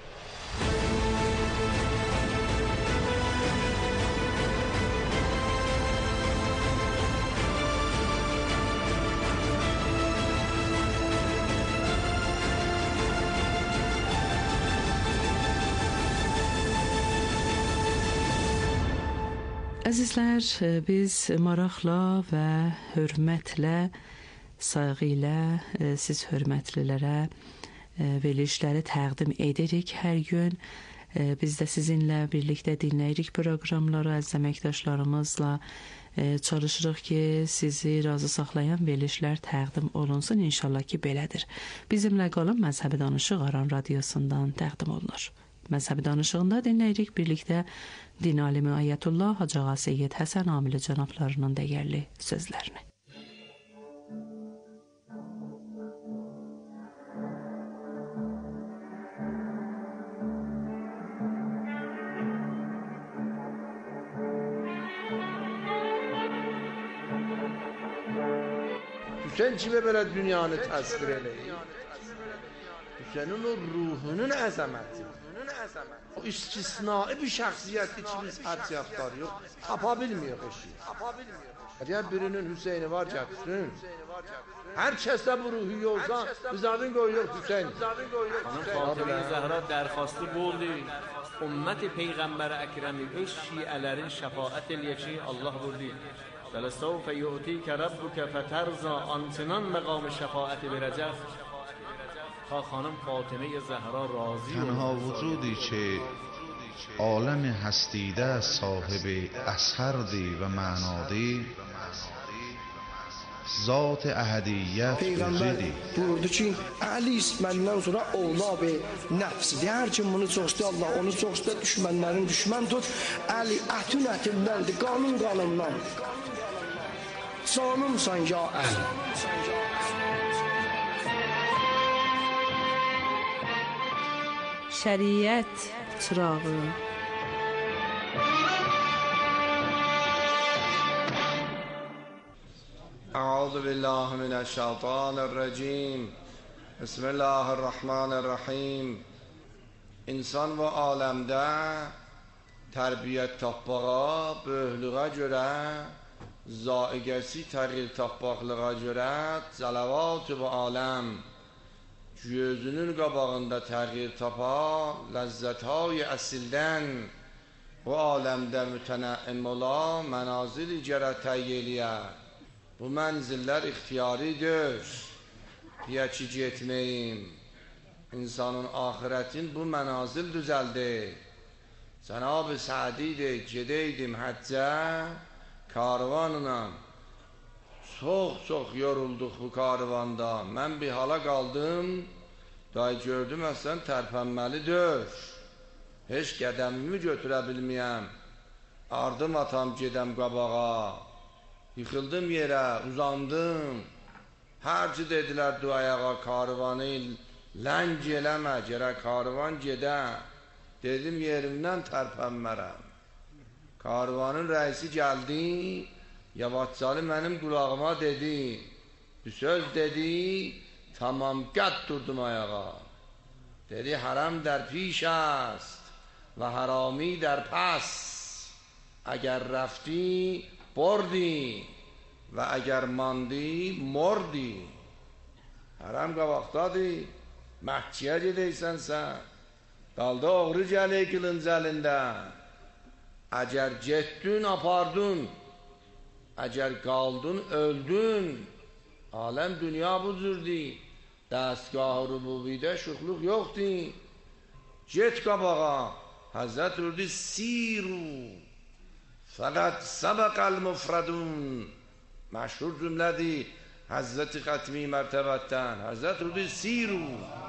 S2: Əzizlər, biz maraqla və hörmətlə, sayğı ilə siz hörmətlilərə verilişləri təqdim edirik hər gün. Biz də sizinlə birlikdə dinləyirik proqramları, əziz əməkdaşlarımızla çalışırıq ki, sizi razı saxlayan verilişlər təqdim olunsun. İnşallah ki, belədir. Bizimlə qalın, Məzhəbi Danışıq Aran radiosundan təqdim olunur. Məzhəbi Danışığında dinləyirik birlikdə din alimi Ayətullah Hacı Ağa Seyyid Həsən Amili cənablarının dəyərli sözlərini.
S5: Hüseyin kimi belə dünyanı təsvir eləyir? Hüseynin o ruhunun əzəməti, o istisnai bir şəxsiyyət içimiz hədsiyatlar yox, tapa bilmiyor eşi. Əgər birinin Hüseyni var gətirsin, hər kəsdə bu ruhu yolsa, bizadın qoyuyor Hüseyin.
S6: Xanım Fatıma Zəhra dərxastı bu oldu, ümmət-i Peyğəmbər əkrəmi öz şiələrin şəfaət eləyəcək Allah vurdu. وَلَسَوْفَ يُؤْتِيكَ رَبُّكَ فَتَرْضَى آنچنان مقام شفاعت verəcək تا خانم فاطمه زهرا راضی.
S7: تنها وجودی که عالم هستیده صاحب اثردی و معنادی zat ehadiyyət özüdür.
S8: Buyurdu ki, Əli məndən sonra ovlabi nəfsidir. Hər kim bunu çox istəyir, Allah onu çox istəyir, düşmənlərin düşmən tut. Əli ətün ətimdəndir, qanun qanımdan. Canımsan ya Əli.
S2: Şəriət çırağı.
S5: أعوذ بالله من الشیطان الرجیم بسم الله الرحمن الرحیم. İnsan və aləmdə tərbiyyət tapmağa, böyüklüğə görə, zaiqəsi təğyir tapmaqlığa görə cələvat və aləm gözünün qabağında təğyir tapa, ləzzət-های əsildən bu aləmdə mütənəim ola, mənazil-i gərə təyyiliyə. Bu mənzillər ixtiyaridir. Deyə ki, getməyim. İnsanın ahirətin bu mənazil düzəldi. Cənab-ı Sədidir, gedəydim həccə, karvanla. Çox-çox yorulduq bu karvanda. Mən bir hala qaldım, day gördüm əslən tərpənməlidir. Heç qədəmimi götürə bilməyəm. Ardım atam gedəm qabağa. Yıxıldım yerə, uzandım. Hərci dedilər duayağa, karvanı ləng eləmə, gərək karvan gedə. Dedim yerimdən tərpənmərəm. Karvanın rəisi gəldi, yavaşcalı mənim qulağıma dedi. Bir söz dedi, tamam qəd durdum ayağa. Dedi, haram در پیش است و حرامی در پس. اگر رفتی بردی و اگر ماندی مردی. Haram qabaqdadır, məhkiyə gedəysən sən, dalda oğru gəlir qılınc əlində. Əgər getdin, apardın, əgər qaldın, öldün. Aləm dünya bu cürdür, dəstgah rububidə şuxluq yoxdur. Get qabağa, Həzrət Rüdi siru فقط سبق المفردون. مشهور جمله‌دی حضرت ختمی مرتبتن. حضرت رودی سیرو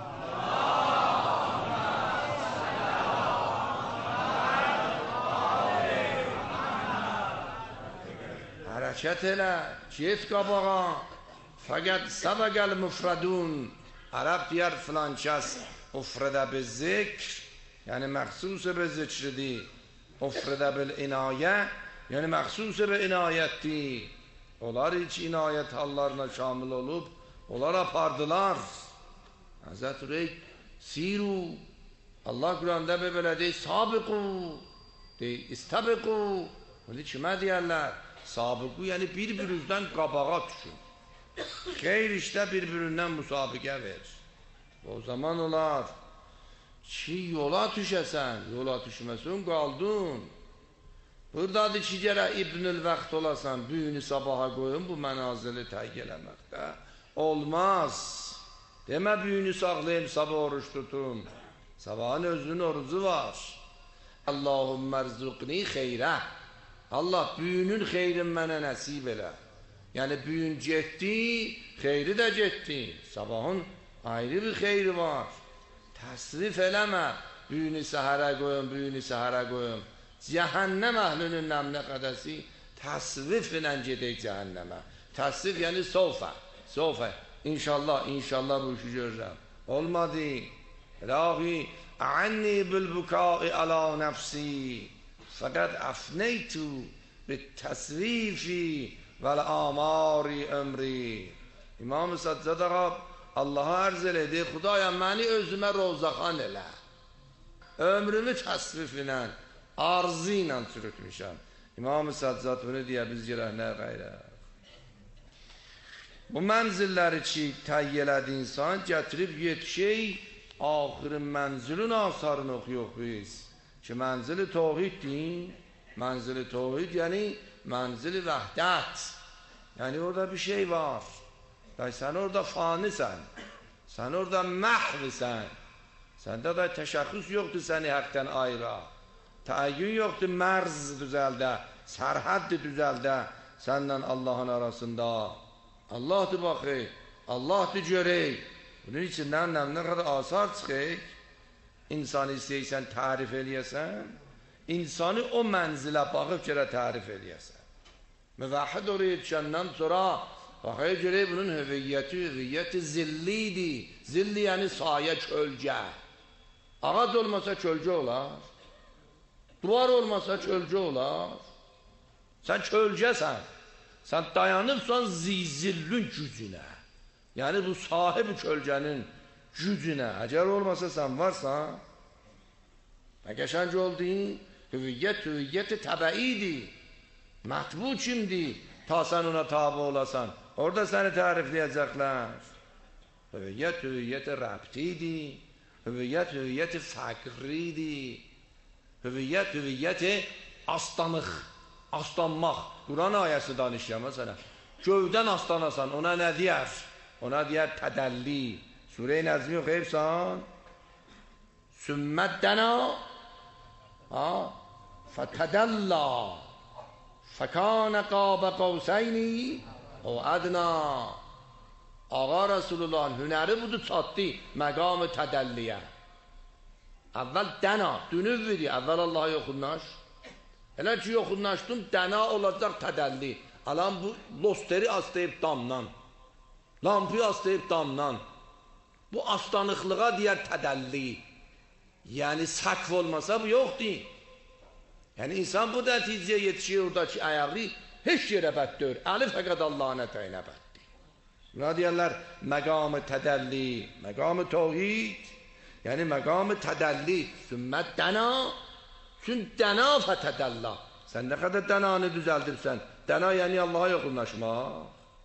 S5: حرکت elə get qabağa. فقط سبق المفردون. عرب deyər filan kəs افرده به ذکر یعنی مخصوص به ذکردی. افرده بالعنایه yani məxsus və inayətdir. Onlar heç inayət hallarına şamil olub, onlar apardılar. Həzrət Rey, siru, Allah Quranda belə deyir, sabiqu, deyir, istabiqu. Bunu kimə deyərlər? Sabiqu, yəni bir-birinizdən qabağa düşün. Xeyr işdə bir-birindən müsabiqə ver. O zaman olar ki, yola düşəsən, yola düşməsən, qaldın. Buradadır ki, gərək İbnül Vəxt olasan, büyünü sabaha qoyun, bu mənazili təqq eləməkdə. Olmaz. Demə büyünü saxlayayım, sabah oruç tutum. Sabahın özünün orucu var. Allahümmə rzuqni xeyrə. Allah büyünün xeyrin mənə nəsib elə. Yəni büyün getdi, xeyri də getdi. Sabahın ayrı bir xeyri var. Təsrif eləmə. Büyünü səhərə qoyun, büyünü səhərə qoyun. Cəhənnəm əhlinin nəmnə qədəsi təsrif ilə gedək cəhənnəmə. Təsrif yəni sofə, sofə. İnşallah, inşallah bu işi görürəm. Olmadı. Ilahi, a'anni bilbukai ala nəfsi. Fəqəd əfneytu bitəsrifi vəl-amari ömri. İmam-ı Səccad ağa Allah'a ərz elədi, Xudaya məni özümə rozaxan elə. Ömrümü təsrif ilə, arzı ilə çürütmüşəm. İmam-ı Səccad bunu deyə biz girək nə qayrə. Bu mənzilləri ki, təyyələdi insan, gətirib yetişək, axirin mənzilin asarını oxuyuq biz. Ki, mənzili tohiddir, mənzili tohid, yəni mənzili vəhdət. Yəni, orada bir şey var. Yəni, sən orada fanisən, sən orada məhvisən. Səndə də təşəxüs yoxdur səni həqdən ayrı. Təəyyün yoxdur mərz düzəldə, sərhəd düzəldə səndən Allahın arasında. Allah'dır bakayım, Allah'dır göreyim. Bunun içinden ne kadar asar çıkıyor. İnsanı isteysen tarif eləyəsən, insanı o mənzilə baxıb görə tarif eləyəsən. Müvahhid oraya yetişəndən sonra baxaya görə bunun hüviyyəti, hüviyyəti zillidir. Zilli yəni sayə, kölgə. Ağac olmasa kölgə olar. Duvar olmasa kölgə olar. Sən kölgəsən. Sən dayanıbsan zizillün gücünə. Yəni bu sahibi kölgənin gücünə. Əgər olmasa sən varsan, nə qəşəng oldun, hüviyyət, hüviyyət-i təbəidir. Mətbu kimdir? Ta sən ona tabi olasan. Orada səni tərifləyəcəklər. Hüviyyət, hüviyyət-i rəbtidir. Hüviyyət, hüviyyət-i fəqridir. Hüviyyət, hüviyyət-i aslanıq, aslanmaq. Quran ayəsi danışıyor məsələn. Gövdən aslanasan, ona nə deyər? Ona deyər tədəlli. Sure-i Nəzmi oxuyubsan. Sümmət-dəna fətədəlla fəkənə qabə qavsəyni o ədna. Ağa Resulullah'ın hünəri budur, çatdı məqam-ı tədəlliyə. Əvvəl dəna, dünüvvidi, əvvəl Allah'a yoxunlaş. Elə ki yoxunlaşdın, dəna olacaq tədəlli. Alan bu losteri astayıb damdan. Lampi astayıb damdan. Bu aslanıqlığa deyər tədəlli. Yəni sakv olmasa bu yoxdur. Yəni insan bu nəticəyə yetişir, oradakı ayağı heç yerə bəddür. Əli fəqət Allah'ın ətəyinə bəddir. Buna deyərlər məqam-ı tədəlli, məqam-ı tevhid, yəni məqam-ı tədəlli. Sümmət dəna, sün dəna fətədəlla. Sən nə qədər dənanı düzəldirsən, dəna yəni Allah'a yoxunlaşmaq.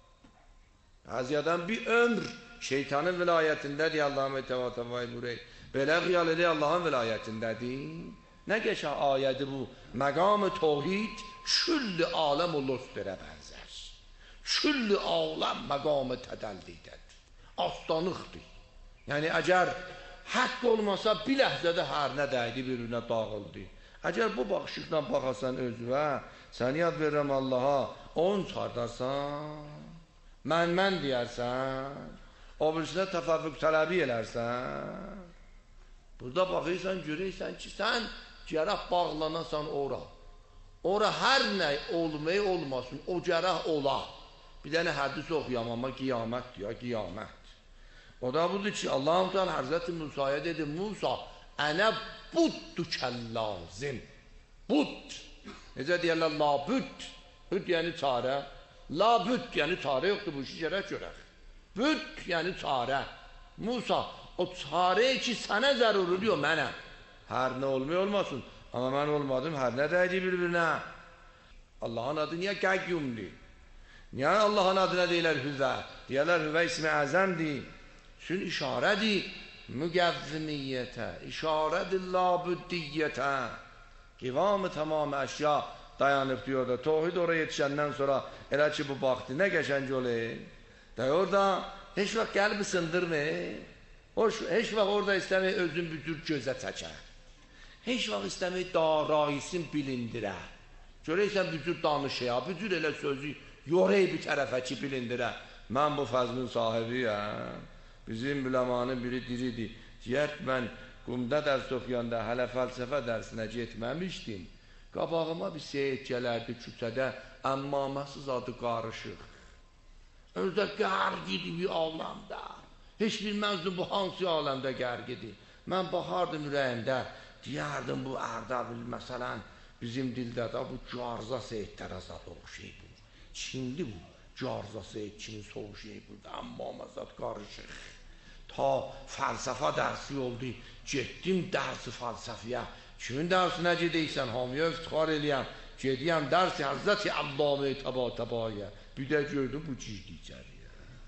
S5: Əziyadan bir ömr şeytanın vilayətindədir, Allah'ın mütəvatəvayı burayı. Belə xiyal edir, Allah'ın vilayətindədir. Nə geçə ayədi bu? Məqam-ı tevhid külli aləm o lostlərə bənzər. Külli aləm məqam-ı tədəllidədir. Aslanıqdır. Yəni əgər haqq olmasa bir ləhzədə hər nə dəydi, birinə dağıldı. Əgər bu baxışıqla baxasan özünə, sən yad verirəm Allaha, onu çıxardarsan, mən-mən deyərsən, o birisində təfəvvük tələbi elərsən, burada baxırsan, görürsən ki, sən gərək bağlanasan ora. Ora hər nə olmayı olmasın, o gərək ola. Bir dənə hədis oxuyam, amma qiyamət diyor, qiyamət. O da budur ki, Allah-u Teala Hazreti Musa'ya dedi, Musa, ənə buddu kəllazim. Bud. Necə deyərlər, labüd. Büd yəni çarə. Labüd yəni çarə yoxdur, bu işi gərək görək. Büd yəni çarə. Musa, o çarə ki, sənə zəruri diyor, mənə. Hər nə olmuyor olmasın. Amma mən olmadım, hər nə dəydi bir-birinə. Allah'ın adı niyə qəyyumdur? Niyə Allah'ın adına deyilər hüvə? Deyərlər hüvə ismi əzəmdir. Sün işarədir müqəvvimiyyətə, işarədir labüddiyyətə. Qivam-ı tamam əşya dayanıb diyor da. Tohid oraya yetişəndən sonra elə ki bu baxdı, nə qəşəng olur. Da orada heç vaxt qəlbi sındırmır. Heç vaxt orada istəmək özün büdür gözə çəkər. Heç vaxt istəmək daraisin bilindirə. Görəysən büdür danışıya, büdür elə sözü yorey bir tərəfə ki bilindirə. Mən bu fəzlin sahibiyəm. Bizim müləmanın biri diridir. Deyər ki, mən qumda dərs oxuyanda hələ fəlsəfə dərsinə getməmişdim. Qabağıma bir seyid gələrdi küçədə, əmmaməsiz adı qarışıq. Özdə qərq idi bir aləmdə. Heç bilməzdim bu hansı aləmdə qərq idi. Mən baxardım ürəyimdə, deyərdim bu Ərdabil, məsələn, bizim dildə də bu carza seyidlərə zat oxşayıb bu. Çinli bu, carza seyid kimin soğuşayıb burada, əmmaməsiz qarışıq. Ta fəlsəfə dərsi oldu, getdim dərsi fəlsəfiyə. Kimin dərsinə gedəysən, hamiyə iftixar eləyəm, gediyəm dərsi Həzrəti Allame təba-təbaya. Bir də gördüm bu cizdi içəriyə.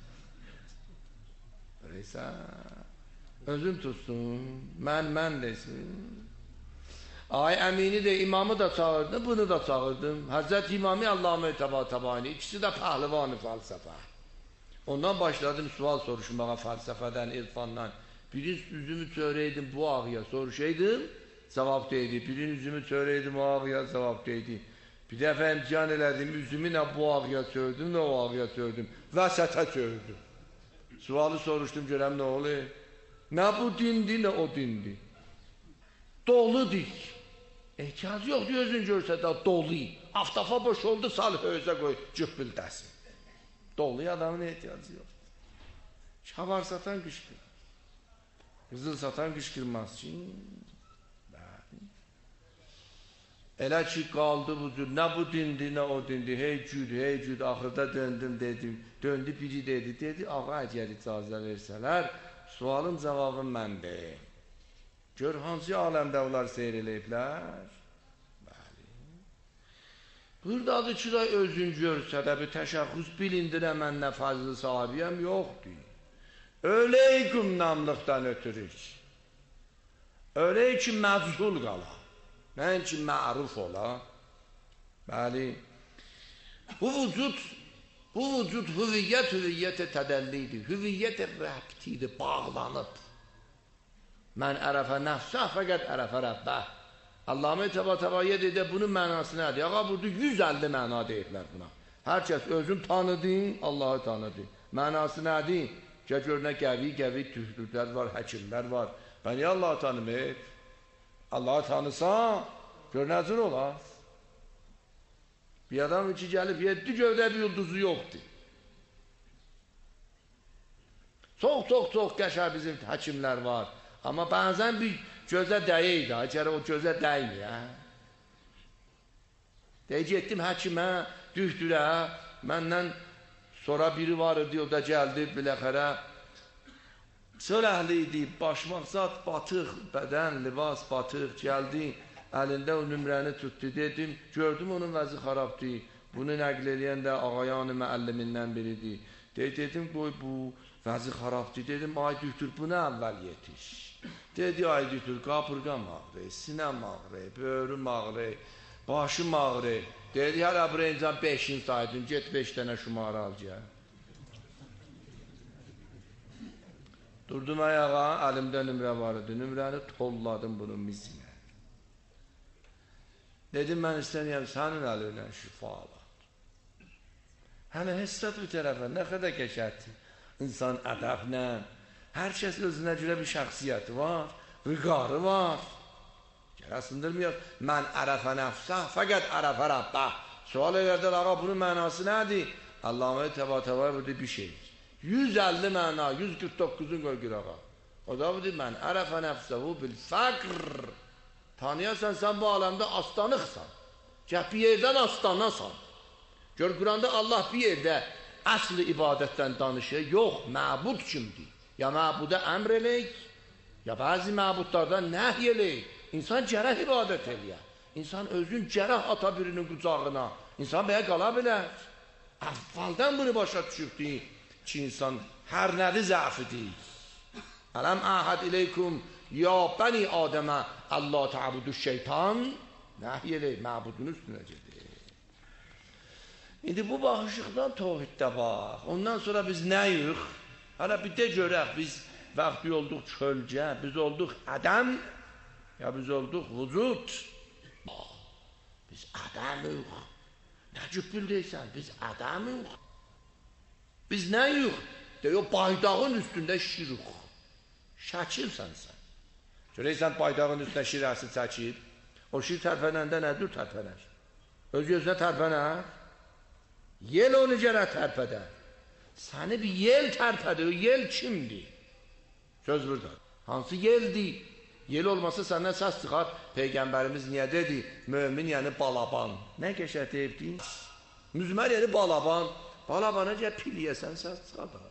S5: Reysən, özüm tutsun, mən, mən desin. Ay əmini də imamı da çağırdım, bunu da çağırdım. Həzrət İmami Allame təba-təbayını, ikisi də pəhlivanı fəlsəfə. Ondan başladım sual soruşmağa fəlsəfədən, irfandan. Birin üzümü çörəydim bu ağıya soruşaydım, cavab deydi. Birin üzümü çörəydim o ağıya, cavab deydi. Bir dəfə imtihan elədim, üzümü nə bu ağıya çördüm, nə o ağıya çördüm. Vəsətə çördüm. Sualı soruşdum, görəm nə olur? Nə bu dindi, nə o dindi. Dolu dik. Ehtiyac yoxdur, özün görsə də dolu. Aftafa boş oldu, sal höyüzə qoy, cübbüldəsin. Dolu adamın ehtiyacı yoxdur. Şavar satan qışqır. Qızıl satan qışqırmaz ki. Elə ki qaldı bu cür, nə bu dindi, nə o dindi, hey cür, hey cür, axırda döndüm dedim, döndü biri dedi, dedi, ağa əgər icazə versələr, sualın cavabı məndir. Gör, hansı aləmdə onlar seyr eləyiblər? Bəli. Buradadır ki, da özün görsə də bir təşəxüs bilindirə mən nə fazlı sahibiyəm, yoxdur. Öyley qümnamlıqdan ötürük. Öyley ki, məzhul qala. Mən ki, məruf ola. Bəli. Bu vücud, bu vücud hüviyyət, hüviyyət-i tədəllidir. Hüviyyət-i rəbtidir, bağlanıb. Mən ərəfə nəfsə, fəqət ərəfə rəbbə. Allah-u Teala dedi, bunun mənası nədir? Ağa, burada yüz əlli məna deyiblər buna. Hər kəs özün tanıdın, Allahı tanıdın. Mənası nədir? Ki, gör nə qəvi-qəvi tühlülər var, həkimlər var. Ben niye Allah'ı tanımayayım? Allah'ı tanısan, gör nəzir olar. Bir adam içi gelip yedi gövdə bir yıldıızı yoktu. Çok çok çok qəşər bizim həkimlər var. Ama bazen bir gözə dəyəydi. İçəri o gözə dəymir. Deyəcək etdim həkimə, düzdürə, məndən sonra biri var idi, o da gəldi biləxərə. Söləhli idi, başmaqsat batıq, bədən, libas batıq, gəldi, əlində o nümrəni tutdu, dedim, gördüm onun vəzi xarabdır, bunu nəql eləyən də ağayanı müəllimindən biridir. Dedim, qoy bu vəzi xarabdır, dedim, ay düktür, buna əvvəl yetiş. Dedi, ay düktür, qapırqam ağrı, sinəm ağrı, böğrüm ağrı, başım ağrı. Dedi, hələ buraya incan beşin saydın, get beş dənə şumarı al gəl. Durdum ayağa, əlimdə nümrə var idi, nümrəni tolladım bunun mizinə. Dedim, mən istəniyəm, sənin əlinə şifa ala. Hələ hissət bir tərəfə, nə qədər qəşətdir. İnsan ədəblə, hər kəs özünə görə bir şəxsiyyəti var, vüqarı var. Rəsindilməyək, mən ərəfə nəfsə, fəqət ərəfə Rəbbə. Sual edərlər, ağa, bunun mənası nədir? Allah-u Teala burada bir şey. yüz əlli məna, yüz qırx doqquzun qoy gir ağa. O da budur, mən ərəfə nəfsəhu bil fəqr. Tanıyasan, sən bu aləmdə astanıqsan. Gəh bir yerdən astanasan. Gör, Quranda Allah bir yerdə əsli ibadətdən danışır. Yox, məbud kimdir? Ya məbudə əmr eləyik, ya bəzi məbudlardan nəhy eləyik. İnsan cərəh ibadət eləyər. İnsan özün cərəh ata birinin qucağına. İnsan bəyə qala bilər. Əvvəldən bunu başa düşübdür ki, insan hər nəvi zəfidir. Ələm əhəd iləykum ya bəni Adəmə Allah təabudu şeytan nəhy eləyik, məbudun üstünə gedir. İndi bu baxışıqdan tohiddə bax. Ondan sonra biz nəyik? Hələ bir də görək, biz vaxtı olduq çölcə, biz olduq ədəm, ya biz olduq vücud. Biz adamıq. Nə cübbül deysən? Biz adamıq. Biz nəyik? Deyək, o baydağın üstündə şirik. Şəkilsən sən. Görəysən baydağın üstündə şirəsi çəkib. O şir tərpənəndə nədir tərpənər? Öz gözünə tərpənər. Yel onu gərək tərpədər. Səni bir yel tərpədir. O yel kimdir? Söz burada. Hansı yeldir? Yel olmasa səndən səs çıxar. Peyğəmbərimiz niyə dedi? Mömin yəni balaban. Nə qəşəng deyibdi? Müzmər yəni balaban. Balabana gəl piliyəsən, səs çıxar da.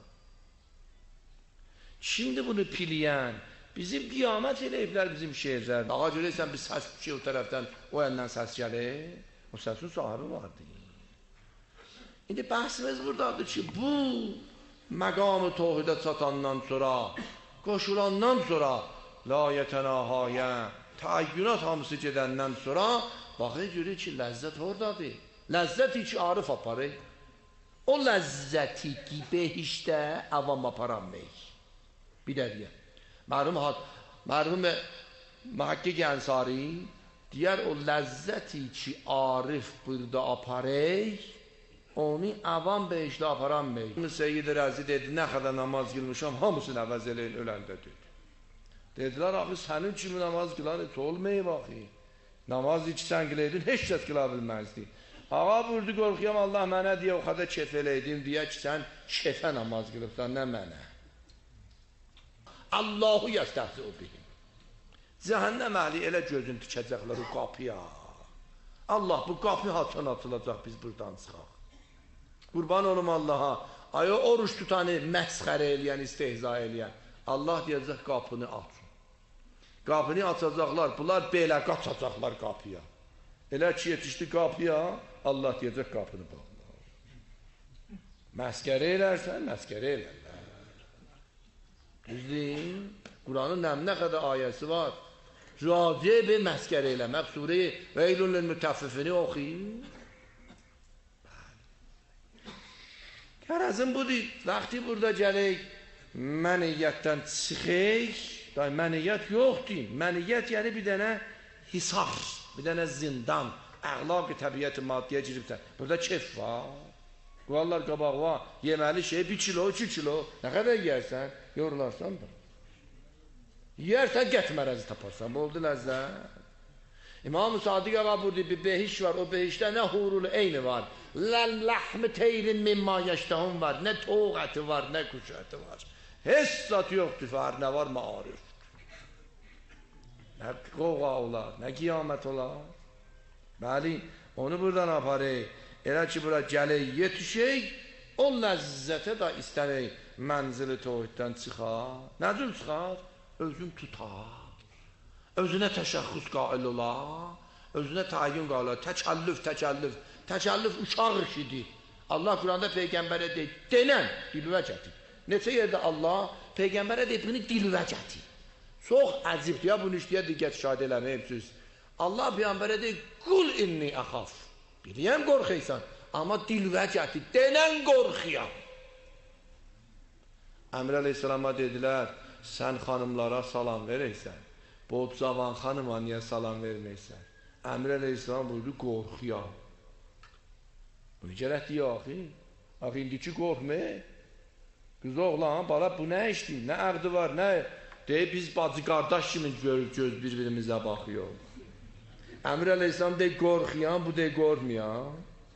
S5: Şimdi bunu piliyən, bizim qiyamət eləyiblər bizim şehirlər. Ağa görəysən bir səs ki, o tərəfdən, o əndən səs gəlir. O səsin sahibi vardır. İndi bəhsimiz buradadır ki, bu məqam-ı tohidə çatandan sonra, qoşulandan sonra, la yetənahaya, təəyyünat hamısı gedəndən sonra baxı görür ki, ləzzət oradadır. Ləzzət ki, arif aparır. O ləzzəti ki, behişdə əvam aparanmayız. Bir də deyək. Mərhum Məhəqqi Ənsari Deyər o ləzzəti ki, arif burada aparək, onu avam behişdə aparan mey. Seyyid Rəzi dedi, nə qədər namaz qılmışam, hamısını əvəz eləyin, öləndə dedi. Dedilər, axı, sənin kimi namaz qılan et olmayıb, axı. Namaz iki sən qılaydın, heç kəs qıla bilməzdi. Ağa vurdu, qorxuyam, Allah mənə deyə o qədər kef eləydim, deyə ki, sən kefə namaz qılıbsan, nə mənə? Allahu yəstəhzi o bihim. Cəhənnəm əhli elə gözün tikəcəklər o qapıya. Allah, bu qapı haçan atılacaq, biz buradan çıxaq. Qurban olum Allaha, ay o oruç tutanı məsxərə eləyən, istehza eləyən. Allah deyəcək, qapını aç. Qapını açacaqlar, bunlar belə qaçacaqlar qapıya. Elə ki, yetişdi qapıya, Allah deyəcək, qapını bağla. Məskərə elərsən, məskərə elərlər. Düzdür, Quranın nə qədər ayəsi var. Raciə bir məskərə eləmək, surə-i Veylun lil-mütəffifini oxuyun. Qərazım budur, vaxtı burada gələk, məniyyətdən çıxək, məniyyət yoxdur, məniyyət yəni bir dənə hisar, bir dənə zindan, əqlaq-ı təbiyyət-i maddiyə giribsən, burada kef var, quvallar qabaq var, yeməli şey bir kilo, iki kilo, nə qədər yersən, yorularsan da. Yersən, qət mərəzi taparsan, bu oldu ləzzət. İmam-ı Sadiq ağa burada bir behiş var, o behişdə nə hurul eyni var, ləhmi teyrin mimma yaştahun var, nə toğ əti var, nə kuş əti var. Heç zat yoxdur, fər nə var, mağarif. Nə qoğa olar, nə qiyamət olar. Bəli, onu buradan aparək, elə ki, bura gələk, yetişək, o ləzzətə da istənək, mənzili toğiddən çıxar. Nədir çıxar? Özün tutar. Özünə təşəxxüs qail olar, özünə tayin qalar, təkəllüf, təkəllüf, təkəllüf uşaq işidir. Allah Quranda Peyğəmbərə deyir, denən, dilvə gətir. Neçə yerdə Allah Peyğəmbərə deyir, bunu dilvə gətir. Çox əzibdir, ya bunu işləyə diqqət şahid eləməyibsiz. Allah Peyğəmbərə deyir, qul inni əxaf. Biliyəm qorxuysan, amma dilvə gətir, denən qorxuyam. Əmr əleyhissalama dedilər, sən xanımlara salam verəksən. Bu cavan xanıma niyə salam verməksən? Əmr əleyhissalam buyurdu, qorxuyam. Bunu gərək deyə axı. Axı, indiki qorxmayıq. Qız oğlan, bala, bu nə işdir? Nə əqdi var, nə? Deyib, biz bacı qardaş kimi göz bir-birimizə baxıyor. Əmr əleyhissalam deyib, qorxuyam, bu deyib, qorxmayam.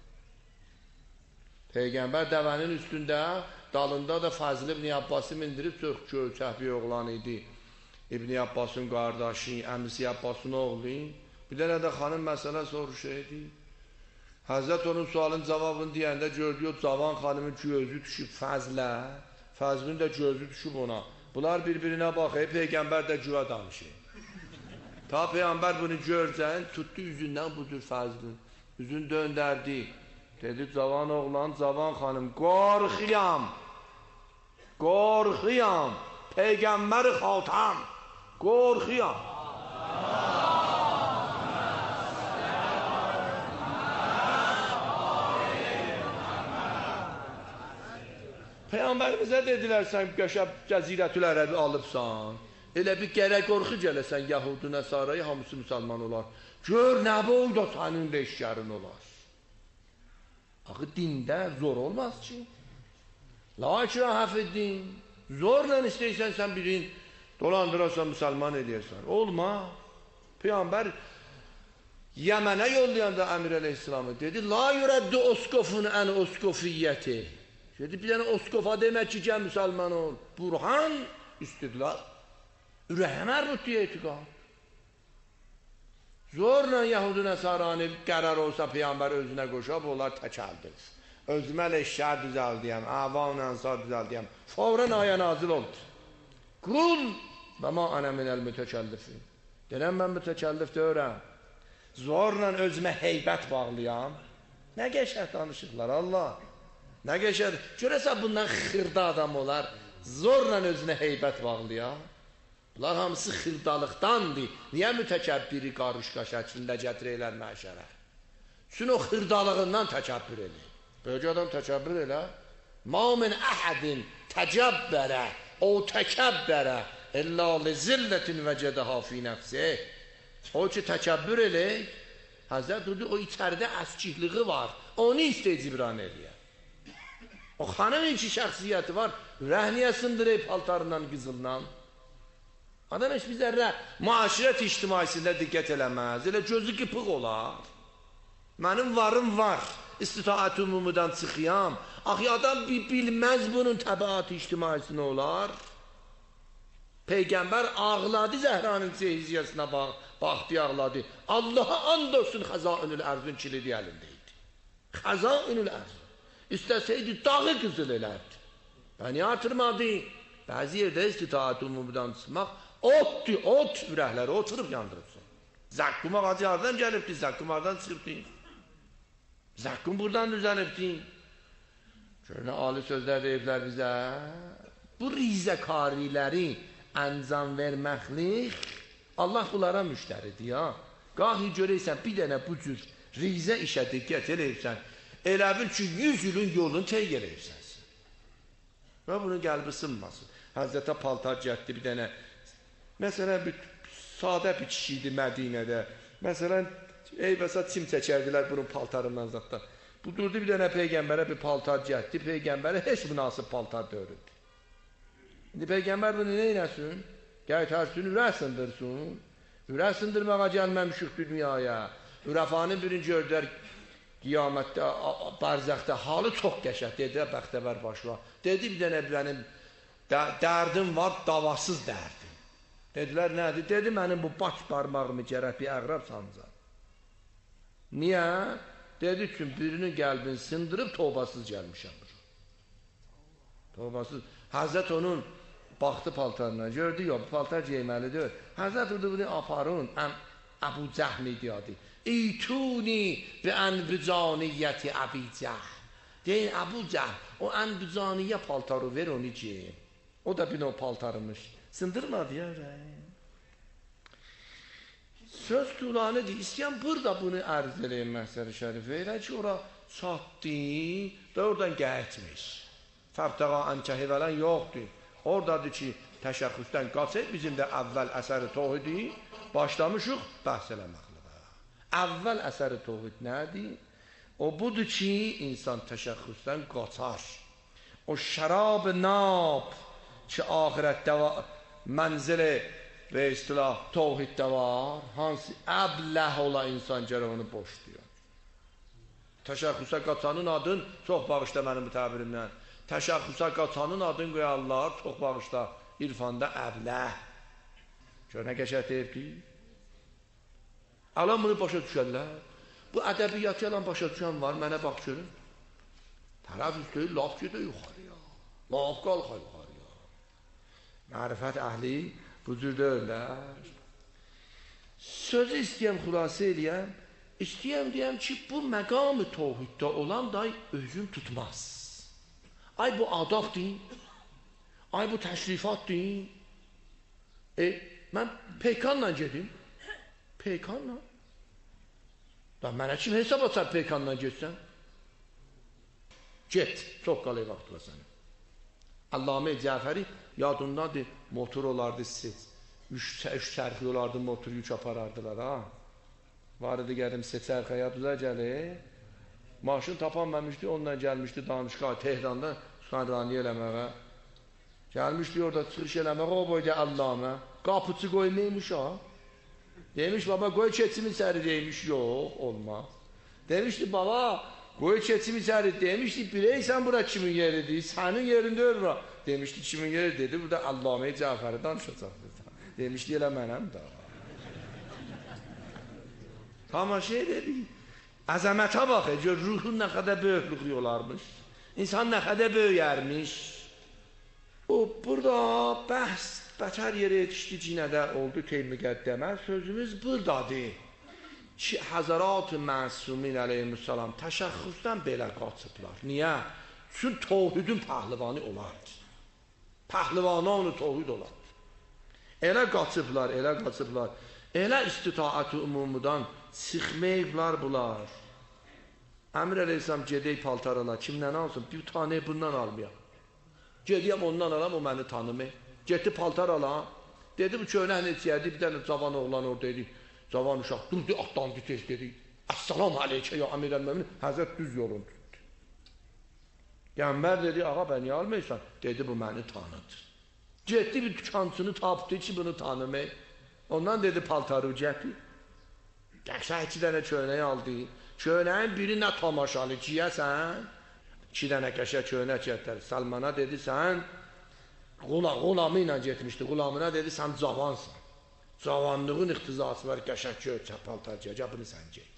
S5: Peyğəmbər dəvənin üstündə, dalında da Fazıl İbn Abbası mindirib, çox köçək bir oğlan idi. İbn Abbasın qardaşı, əmisi Abbasın oğlu. Bir dənə də xanım məsələ soruşaydı. Həzrət onun sualın cavabını deyəndə gördü, o cavan xanımın gözü düşüb Fazlə, Fazlın da gözü düşüb ona. Bunlar bir-birinə baxıb, Peyğəmbər də güvə danışır. Ta Peyğəmbər bunu görsən, tutdu üzündən budur Fazlın. Üzün döndərdi. Dedi, cavan oğlan, cavan xanım, qorxuyam, qorxuyam, Peyğəmbəri xatam, qorxuyam. Peyğəmbərimizə dedilər, sən qəşəb Cəzirətül Ərəbi alıbsan, elə bir gərək qorxu gələsən Yahudi Nəsaraya, hamısı müsəlman olar. Gör, nə boyda sənin də işlərin olar. Axı, dində zor olmaz ki. La ikraha fiddin. Zorla istəyirsən sən birin, dolandırarsan, müsəlman eləyərsən. Olmaz. Peyğəmbər Yəmənə yollayanda Əmir əleyhissalamı dedi, la yürəddi oskofun ən oskofiyyəti. Dedi, bir dənə oskofa demək ki, gəl müsəlman ol. Burhan istədilər. Ürəyəm ərbuddiyyə etiqad. Zorla Yahudi Nəsaranı qərar olsa Peyğəmbər özünə qoşab, onlar təkəldir. Özümə leşşər düzəldiyəm, avan ənsar düzəldiyəm. Favrən ayə nazil oldu. Qul və ma ənə minəl mütəkəllifi. Denəm mən mütəkəllif deyirəm. Zorla özümə heybət bağlayam. Nə qəşər danışırlar Allah. Nə qəşər. Görəsən bundan xırda adam olar. Zorla özünə heybət bağlayam. Bunlar hamısı xırdalıqdandır. Niyə mütəkəbbiri qarışqa şəklində gətirəylər məşərə? Çünki o xırdalığından təkəbbür edir. Böyük adam təkəbbür elə. Ma min əhədin təcəbbərə, o təkəbbərə, illə li zillətin və cədəhə fi nəfsi. O ki təkəbbür elək, Həzrət dedi, o içəridə əskikliği var, onu istəyir cibran eləyə. O xanımın ki şəxsiyyəti var, rəhniyə sındırıb paltarından, qızıldan. Adam heç bir zərrə müaşirət ictimaisində diqqət eləməz, elə gözü qıpıq olar. Mənim varım var, istitaat umumidən çıxıyam. Axı adam bilməz bunun təbiat ictimaisini olar. Peyğəmbər ağladı Zəhranın seyiziyəsinə baxdı, ağladı. Allaha and olsun xəzainül ərzün kilidi əlindəydi. Xəzainül ərz. İstəsəydi dağı qızıl elərdi. Bəni artırmadı. Bəzi yerdə istitaat umumidən çıxmaq otdur, ot ürəkləri oturub yandırıbsın. Zəqqum ağacı hardan gəlibdi, zəqqum hardan çıxıbdı. Zəqqum buradan düzəlibdi. Görünə ali sözlər deyiblər bizə. Bu rizəkariləri əncam verməklik Allah bunlara müştəridir ya. Qahi görəysən bir dənə bu cür rizə işə diqqət eləyirsən, elə bil ki yüz ilin yolunu tey eləyirsən. Və bunun qəlbi sınmasın. Həzrətə paltar gətdi bir dənə. Məsələn, bir sadə bir kişi idi Mədinədə. Məsələn, eybəsə çim çəkərdilər bunun paltarından zatda. Bu durdu bir dənə Peyğəmbərə bir paltar gətdi. Peyğəmbərə heç münasib paltar dörüldü. İndi Peyğəmbər bunu neynəsin? Qaytarsın, ürək sındırsın. Ürək sındırmağa gəlməmişik dünyaya. Ürəfanın birini gördülər qiyamətdə, barzəxdə halı çox qəşət. Dedilər, bəxtəvər başla. Dedi bir dənə benim dərdim var, davasız dərdim. Dedilər, nədir? Dedi, mənim bu baş parmağımı gərək bir əqrab sancaq. Niyə? Dedi ki, birinin qəlbini sındırıb tövbasız gəlmişəm. Tövbasız. Həzrət onun baxdı paltarına, gördü, yox, bu paltar geyməlidir. Həzrət onu bunu aparın, Əbu Cəhm idi adı. İtuni və ənbicaniyyəti Əbi Cəhm. Deyin, Əbu Cəhm, o ənbicaniyyə paltarı ver onu giyin. O da bir o paltarımış. Sındırmadı ya ürəyi. Söz tulanıdır. İstəyən burada bunu ərz eləyim məsələ şərif. Elə ki, ora çatdı və oradan gələtmiş. Fəbtəqa ənkəhi vələn yoxdur. Oradadır ki, təşəxüsdən qaçıb, bizim də əvvəl əsəri tohidi başlamışıq bəhs eləməklə. Əvvəl əsəri tohid nədir? O budur ki, insan təşəxüsdən qaçar. O şərab nab ki, ahirətdə mənzili və istilah tohiddə var, hansı əbləh ola insan gərək onu boşlayır. Təşəxüsə qaçanın adın, çox bağışla mənim bu təbirimdən, təşəxüsə qaçanın adın qoyarlar, çox bağışla, irfanda əbləh. Gör nə qəşət deyib ki? Alan bunu başa düşərlər. Bu ədəbiyyatı alan başa düşən var, mənə bax görün. Tərəf üstü, laf gedə yuxarıya, laf qalxa yuxarıya. Mərifət əhli bu cür deyirlər. Sözü istəyəm, xülasə eləyəm, istəyəm deyəm ki, bu məqam-ı tohiddə olan da özün tutmaz. Ay bu adabdır, ay bu təşrifatdır. E, mən peykanla gedim, peykanla. Da mənə kim hesab açar peykanla getsən? Get, çox qalay vaxt var sənə. Allame Cəfəri yadındadır, motor olardı siz. Üç, üç çərxi olardı, motor yük aparardılar, ha. Var idi gəlim size çərxəyə düzə gəlir. Maşın tapanmamışdı, ondan gəlmişdi danışqa Tehranda Xanrani eləməyə. Gəlmişdi orada çıxış eləməyə, o boyda Allame. Qapıcı qoymaymış ha. Demiş baba qoy keçimi səri deymiş, yox olmaz. Demişdi baba qoy keçimi səri demişdi, biləysən bura kimin yeridir, sənin yerində öyrə. Demişdi kimin yeri dedi, burada Allame Cəfəri danışacaq. Demişdi elə mənəm də. Tamaşa edelim. Əzəmətə bax, gör ruhun nə qədər böyüklüklü olarmış. İnsan nə qədər böyüyərmiş. O, burada bəhs bətər yerə yetişdi cinədə oldu tey müqəddəmə. Sözümüz buradadır ki, Həzərat-ı Məsumin əleyhissalam təşəxxüsdən belə qaçıblar. Niyə? Çünki tohidin pəhlivanı olardı. Pəhlivanı onu tohid olardı. Elə qaçıblar, elə qaçıblar. Elə istitaat-ı umumidan çıxmayıblar bunlar. Əmr əleyhissalam gedək paltar ala, kimdən alsın? Bir tane bundan almayaq. Gediyəm ondan alam, o məni tanımay. Getdi paltar ala. Dedi bu köynə neçəyədi, bir dənə cavan oğlan oradaydı. Cavan uşaq durdu, atlandı tez dedi. Assalamu aleykə ya Əmir el-Möminin. Həzrət düz yolun tutdu. Qəmbər dedi, ağa bəni niyə almayırsan? Dedi, bu məni tanıdır. Getdi bir tükançını tapdı ki, bunu tanımayı. Ondan dedi, paltarı gətir. Qəşə iki dənə köynəyi aldı. Köynəyin biri nə tamaşalı giyəsən? İki dənə qəşə köynək gətir. Salmana dedi, sən qulamı ilə getmişdi. Qulamına dedi, sən cavansan. Cavanlığın iqtizası var, qəşək göyçə paltar giyəcək, bunu sən giy.